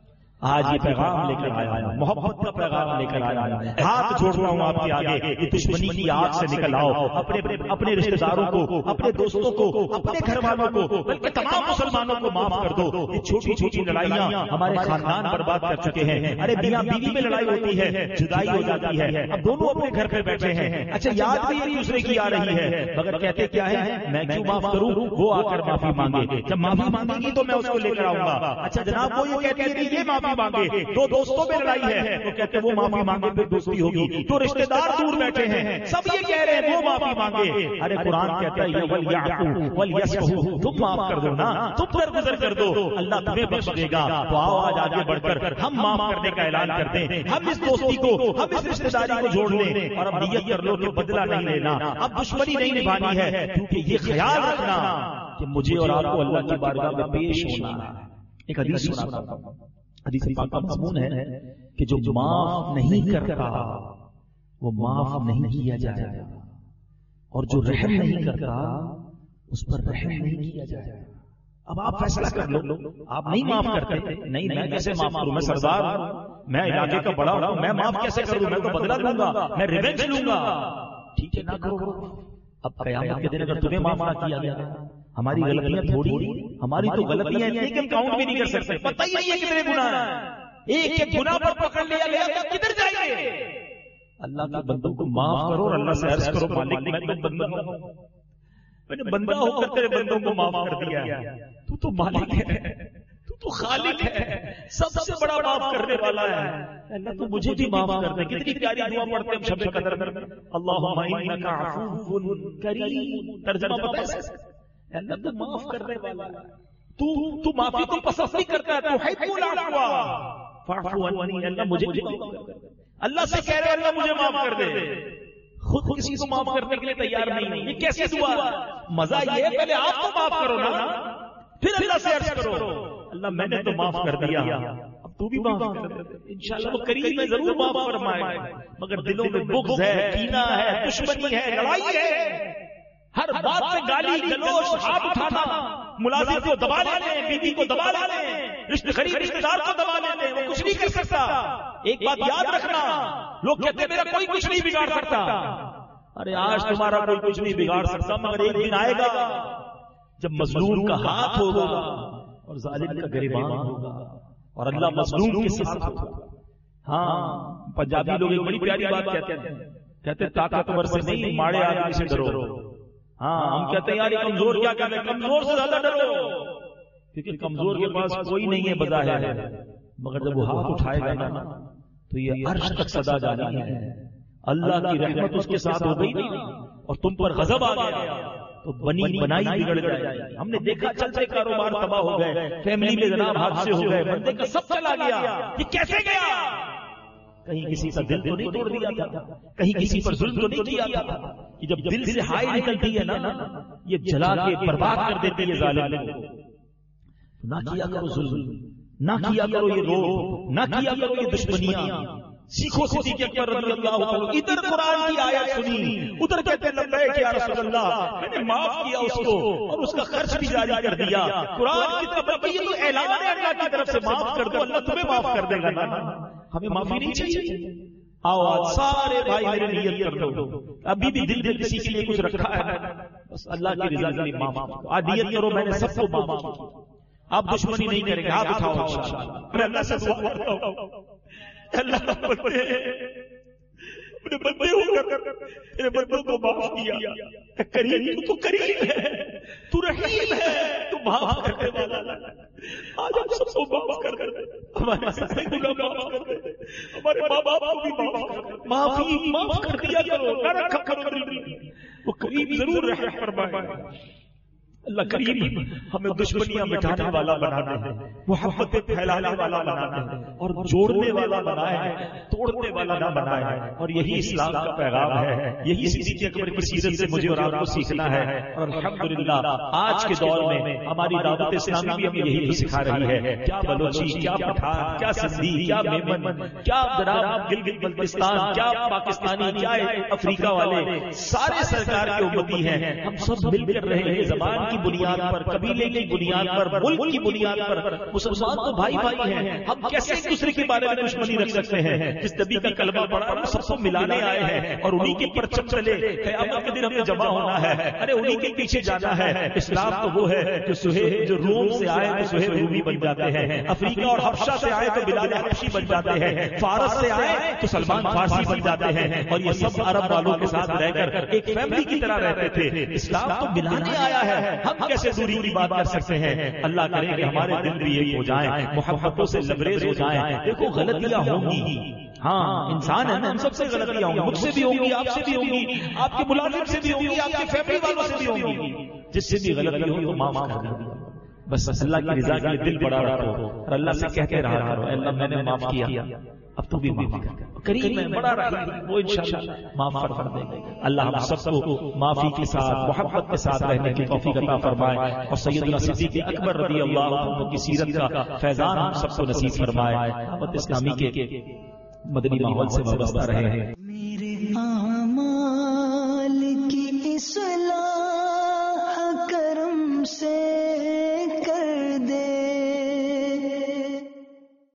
آج یہ پیغام لے کر آیا ہوں, محبت کا پیغام لے کر آیا ہوں. ہاتھ جوڑ رہا ہوں آپ کے آگے, یہ دشمنی کی آگ سے نکل آؤ. اپنے رشتہ داروں کو, اپنے دوستوں کو, اپنے گھر والوں کو, بلکہ تمام مسلمانوں کو معاف کر دو. یہ چھوٹی چھوٹی لڑائیاں ہمارے خاندان برباد کر چکے ہیں. ارے میاں بیوی میں لڑائی ہوتی ہے, جدائی ہو جاتی ہے, اب دونوں اپنے گھر پہ بیٹھے ہیں. اچھا یاد بھی ایک دوسرے کی آ رہی ہے, مگر کہتے کیا ہے, میں کیوں معاف کروں, وہ آ کر معافی مانگے. جب معافی مانگے گی تو میں اس کو لے کر آؤں گا. اچھا جناب وہ یہ کہتی ہے کہ یہ معافی مانگے, دو دوستوں میں لڑائی ہے تو کہتے وہ معافی مانگے پھر دوستی ہوگی. تو رشتہ دار دور بیٹھے ہیں, سب یہ کہہ رہے ہیں وہ معافی مانگے. ارے قرآن کہتا ہے وَلْيَعْفُوا وَلْيَصْفَحُوا, تم معاف کر دو نا, تم درگزر کر دو, اللہ تمہیں بخش دے گا. تو آؤ آج آگے بڑھ کر ہم معاف کرنے کا اعلان کرتے ہیں. ہم اس دوستی کو, ہم اس رشتہ داری کو جوڑ لیں اور اب نیت کر لو کہ بدلہ نہیں لینا, اب دشمنی نہیں نبھانی ہے. کیونکہ یہ خیال رکھنا کہ مجھے اور آپ کو اللہ کی بارگاہ میں پیش ہونا ہے. ایک حدیث سناتا ہوں, حدیث پاک کا مضمون ہے کہ جو معاف نہیں کرتا وہ معاف نہیں کیا جائے گا, اور جو رحم نہیں کرتا اس پر رحم نہیں کیا جائے گا. اب آپ فیصلہ کر لو, آپ نہیں معاف کرتے. نہیں میں کیسے معاف کروں, میں سردار ہوں, میں علاقے کا بڑا ہوں, میں معاف کیسے کروں, میں تو بدلہ لوں گا, میں ریونج لوں گا. ٹھیک ہے نہ کرو. اب قیامت کے دن اگر تمہیں معاف نہ کیا گیا, ہماری غلطیاں تھوڑی, ہماری تو غلطیاں اتنی کہ ہم کاؤنٹ بھی نہیں کر سکتے. پتہ ہی نہیں ہے کتنے گناہ ہیں, ایک ایک گناہ پر پکڑ لیا گیا تو کدھر جائیں گے؟ اللہ کے بندوں کو معاف کرو اور اللہ سے عرض کرو مالک میں تو بندہ ہوں, میں نے بندہ ہو کر تیرے بندوں کو معاف کر دیا. تو تو مالک ہے, تو تو خالق ہے, سب سے بڑا معاف کرنے والا ہے. اللہ تو مجھے بھی معاف کر دے. کتنی پیاری دعا پڑھتے ہیں شب قدر میں, اللہم انک عفو کریم. ترجمہ پتہ ہے, اللہ تو معاف کرنے والا ہے. تو معافی کو پسند نہیں کرتا ہے, تو تحب العفو فاعف عنی. اللہ مجھے معاف کر دے. اللہ سے کہہ رہے اللہ مجھے معاف کر دے, خود کسی کو معاف کرنے کے لیے تیار نہیں. یہ کیسی دعا؟ مزہ یہ ہے پہلے آپ کو معاف کرو نا, پھر اللہ سے عرض کرو اللہ میں نے تو معاف کر دیا, اب تو بھی معاف کر دے. انشاءاللہ وہ کریم میں ضرور معاف فرمائے, مگر دلوں میں بغض ہے, کینہ ہے, دشمنی ہے, لڑائی ہے, ہر بات میں گالی گلوچ, ہاتھ اٹھانا, ملازم کو دبا لیتے ہیں، بیوی کو دبا لیتے ہیں، رشتہ دار کو دبا لیتے ہیں، وہ کچھ نہیں کر سکتا۔ ایک بات یاد رکھنا، لوگ کہتے ہیں میرا کوئی کچھ نہیں بگاڑ سکتا۔ ارے آج تمہارا کوئی کچھ نہیں بگاڑ سکتا، مگر ایک دن آئے گا جب مظلوم کا ہاتھ ہوگا اور ظالم کا گریبان ہوگا اور اللہ مظلوم کے ساتھ ہوگا۔ ہاں پنجابی لوگ ایک بڑی پیاری بات کہتے ہیں طاقتور سے نہیں ماڑے آدمی سے ڈرو۔ ہاں ہم کہتے ہیں یار یہ کمزور کیا کہتے ہیں، کمزور سے زیادہ ڈرو، کیونکہ کمزور کے پاس کوئی نہیں ہے بظاہر، مگر جب وہ ہاتھ اٹھائے گا نا تو یہ عرش تک صدا جانی ہے، اللہ کی رحمت اس کے ساتھ ہو گئی اور تم پر غضب آ گیا تو بنی بنائی بگڑ جائے۔ ہم نے دیکھا چلتے کاروبار تباہ ہو گئے، فیملی میں جناب حادثے ہو گئے، بندے کا سب چلا گیا۔ یہ کیسے گیا؟ کہیں کسی کا دل تو نہیں توڑ دیا تھا، کہیں کسی پر ظلم تو نہیں کیا تھا۔ کہ جب دل سے ہائی نکلتی ہے نا یہ جلا کے برباد کر دیتی ہے ظالم کو۔ نہ کیا کرو ظلم، نہ کیا کرو یہ روب، نہ کیا کرو یہ دشمنیاں۔ سیکھو صدیق اکبر رضی اللہ عنہ، ادھر قرآن کی آیت سنی، ادھر کہتے ہیں لبیک یا رسول اللہ، میں نے معاف کیا اس کو اور اس کا خرچ بھی جاری کر دیا۔ قرآن کی طرف یہ تو اعلان ہے اللہ کی طرف سے، معاف کر دو، اللہ تمہیں معاف کر دے گا نا۔ ہمیں معافی نہیں چاہیے۔ آؤ آج سارے بھائی میرے نیت کر دو، ابھی بھی دل میں کسی کے لیے کچھ رکھا ہے بس اللہ کی رضا کے لیے معاف کرو۔ آج نیت کرو میں نے سب کو معاف کیا، آپ دشمنی نہیں کریں گے، آپ اٹھاؤ انشاءاللہ۔ میں اللہ سے دعا کرتا ہوں اللہ اپنے بندے ہو کر میرے بندوں کو معاف کیا۔ کریم تو کریم ہے، تو رحیم ہے، تو معاف کرنے والا۔ آج ہم سب کو معاف کر دے، ہمارے سارے گناہ معاف کر دے، ہمارے ماں باپ کو بھی معاف کر دیا کرو، نہ رکھا کرو دل میں۔ وہ کریم ضرور رحم فرمائے۔ اللہ کریم ہمیں دشمنیاں مٹانے والا بنانا ہے، محبت پھیلانے والا بنانا ہے اور جوڑنے والا بنایا ہے، توڑنے والا نہ بنایا ہے۔ اور یہی اسلام کا پیغام ہے، یہی صدیق اکبر کی سیرت سے مجھے اور آپ کو سیکھنا ہے۔ اور الحمدللہ آج کے دور میں ہماری دعوت اسلامی بھی ہمیں یہی سکھا رہی ہے۔ کیا بلوچی، کیا پٹھان، کیا سندھی، کیا میمن، کیا جناب گلگت بلتستان، کیا پاکستانی، کیا افریقہ والے، سارے سرکار کے امتی ہیں۔ ہم سب مل کر رہے ہیں، زبان کی بنیاد پر، قبیلے کی بنیاد پر، ملک کی بنیاد پر۔ مسلمان تو بھائی بھائی ہیں، ہم کیسے ایک دوسرے کے بارے میں دشمنی رکھ سکتے ہیں؟ جس نبی کا کلمہ پڑھا وہ سب کو ملانے آئے ہیں اور انہی کے پرچم چلے، قیامت کے دن ہمیں جمع ہونا ہے۔ ارے انہی کے پیچھے جانا ہے۔ اسلام تو وہ ہے جو روم سے آئے تو سہیل رومی بن جاتے ہیں، افریقہ اور حبشہ سے آئے تو بلال حبشی بن جاتے ہیں، فارس سے آئے تو سلمان فارسی بن جاتے ہیں، اور یہ سب عرب والوں کے ساتھ رہ کر ایک فیملی کی طرح رہتے تھے۔ اسلام تو ملانے آیا ہے، ہم کیسے دوری کی بات کر سکتے ہیں؟ اللہ کرے کہ ہمارے دل بھی ایک ہو جائیں، محبتوں سے لبریز ہو جائیں۔ دیکھو غلطیاں ہوں گی، ہاں انسان ہے نا، ہم سب سے غلطیاں ہوں گی، مجھ سے بھی ہوں گی، آپ سے بھی ہوں گی، آپ کے ملازم سے بھی ہوں گی، آپ کے فیملی والوں سے بھی ہوں گی۔ جس سے بھی غلطی ہو تو معاف کر دیں، بس اللہ کی رضا کے لیے دل بڑا رکھو اور اللہ سے کہتے رہا کرو اے اللہ میں نے معاف کیا، اب تو بھی معاف کر۔ کریم ہے، بڑا رحیم، وہ انشاءاللہ معاف فرما دے گا۔ اللہ ہم سب کو معافی کے ساتھ، محبت کے ساتھ رہنے کی توفیق عطا فرمائے اور سیدنا صدیق اکبر رضی اللہ عنہ کی سیرت کا فیضان ہم سب کو نصیب فرمائے۔ دعوت اسلامی کے مدنی ماحول سے وابستہ رہے ہیں۔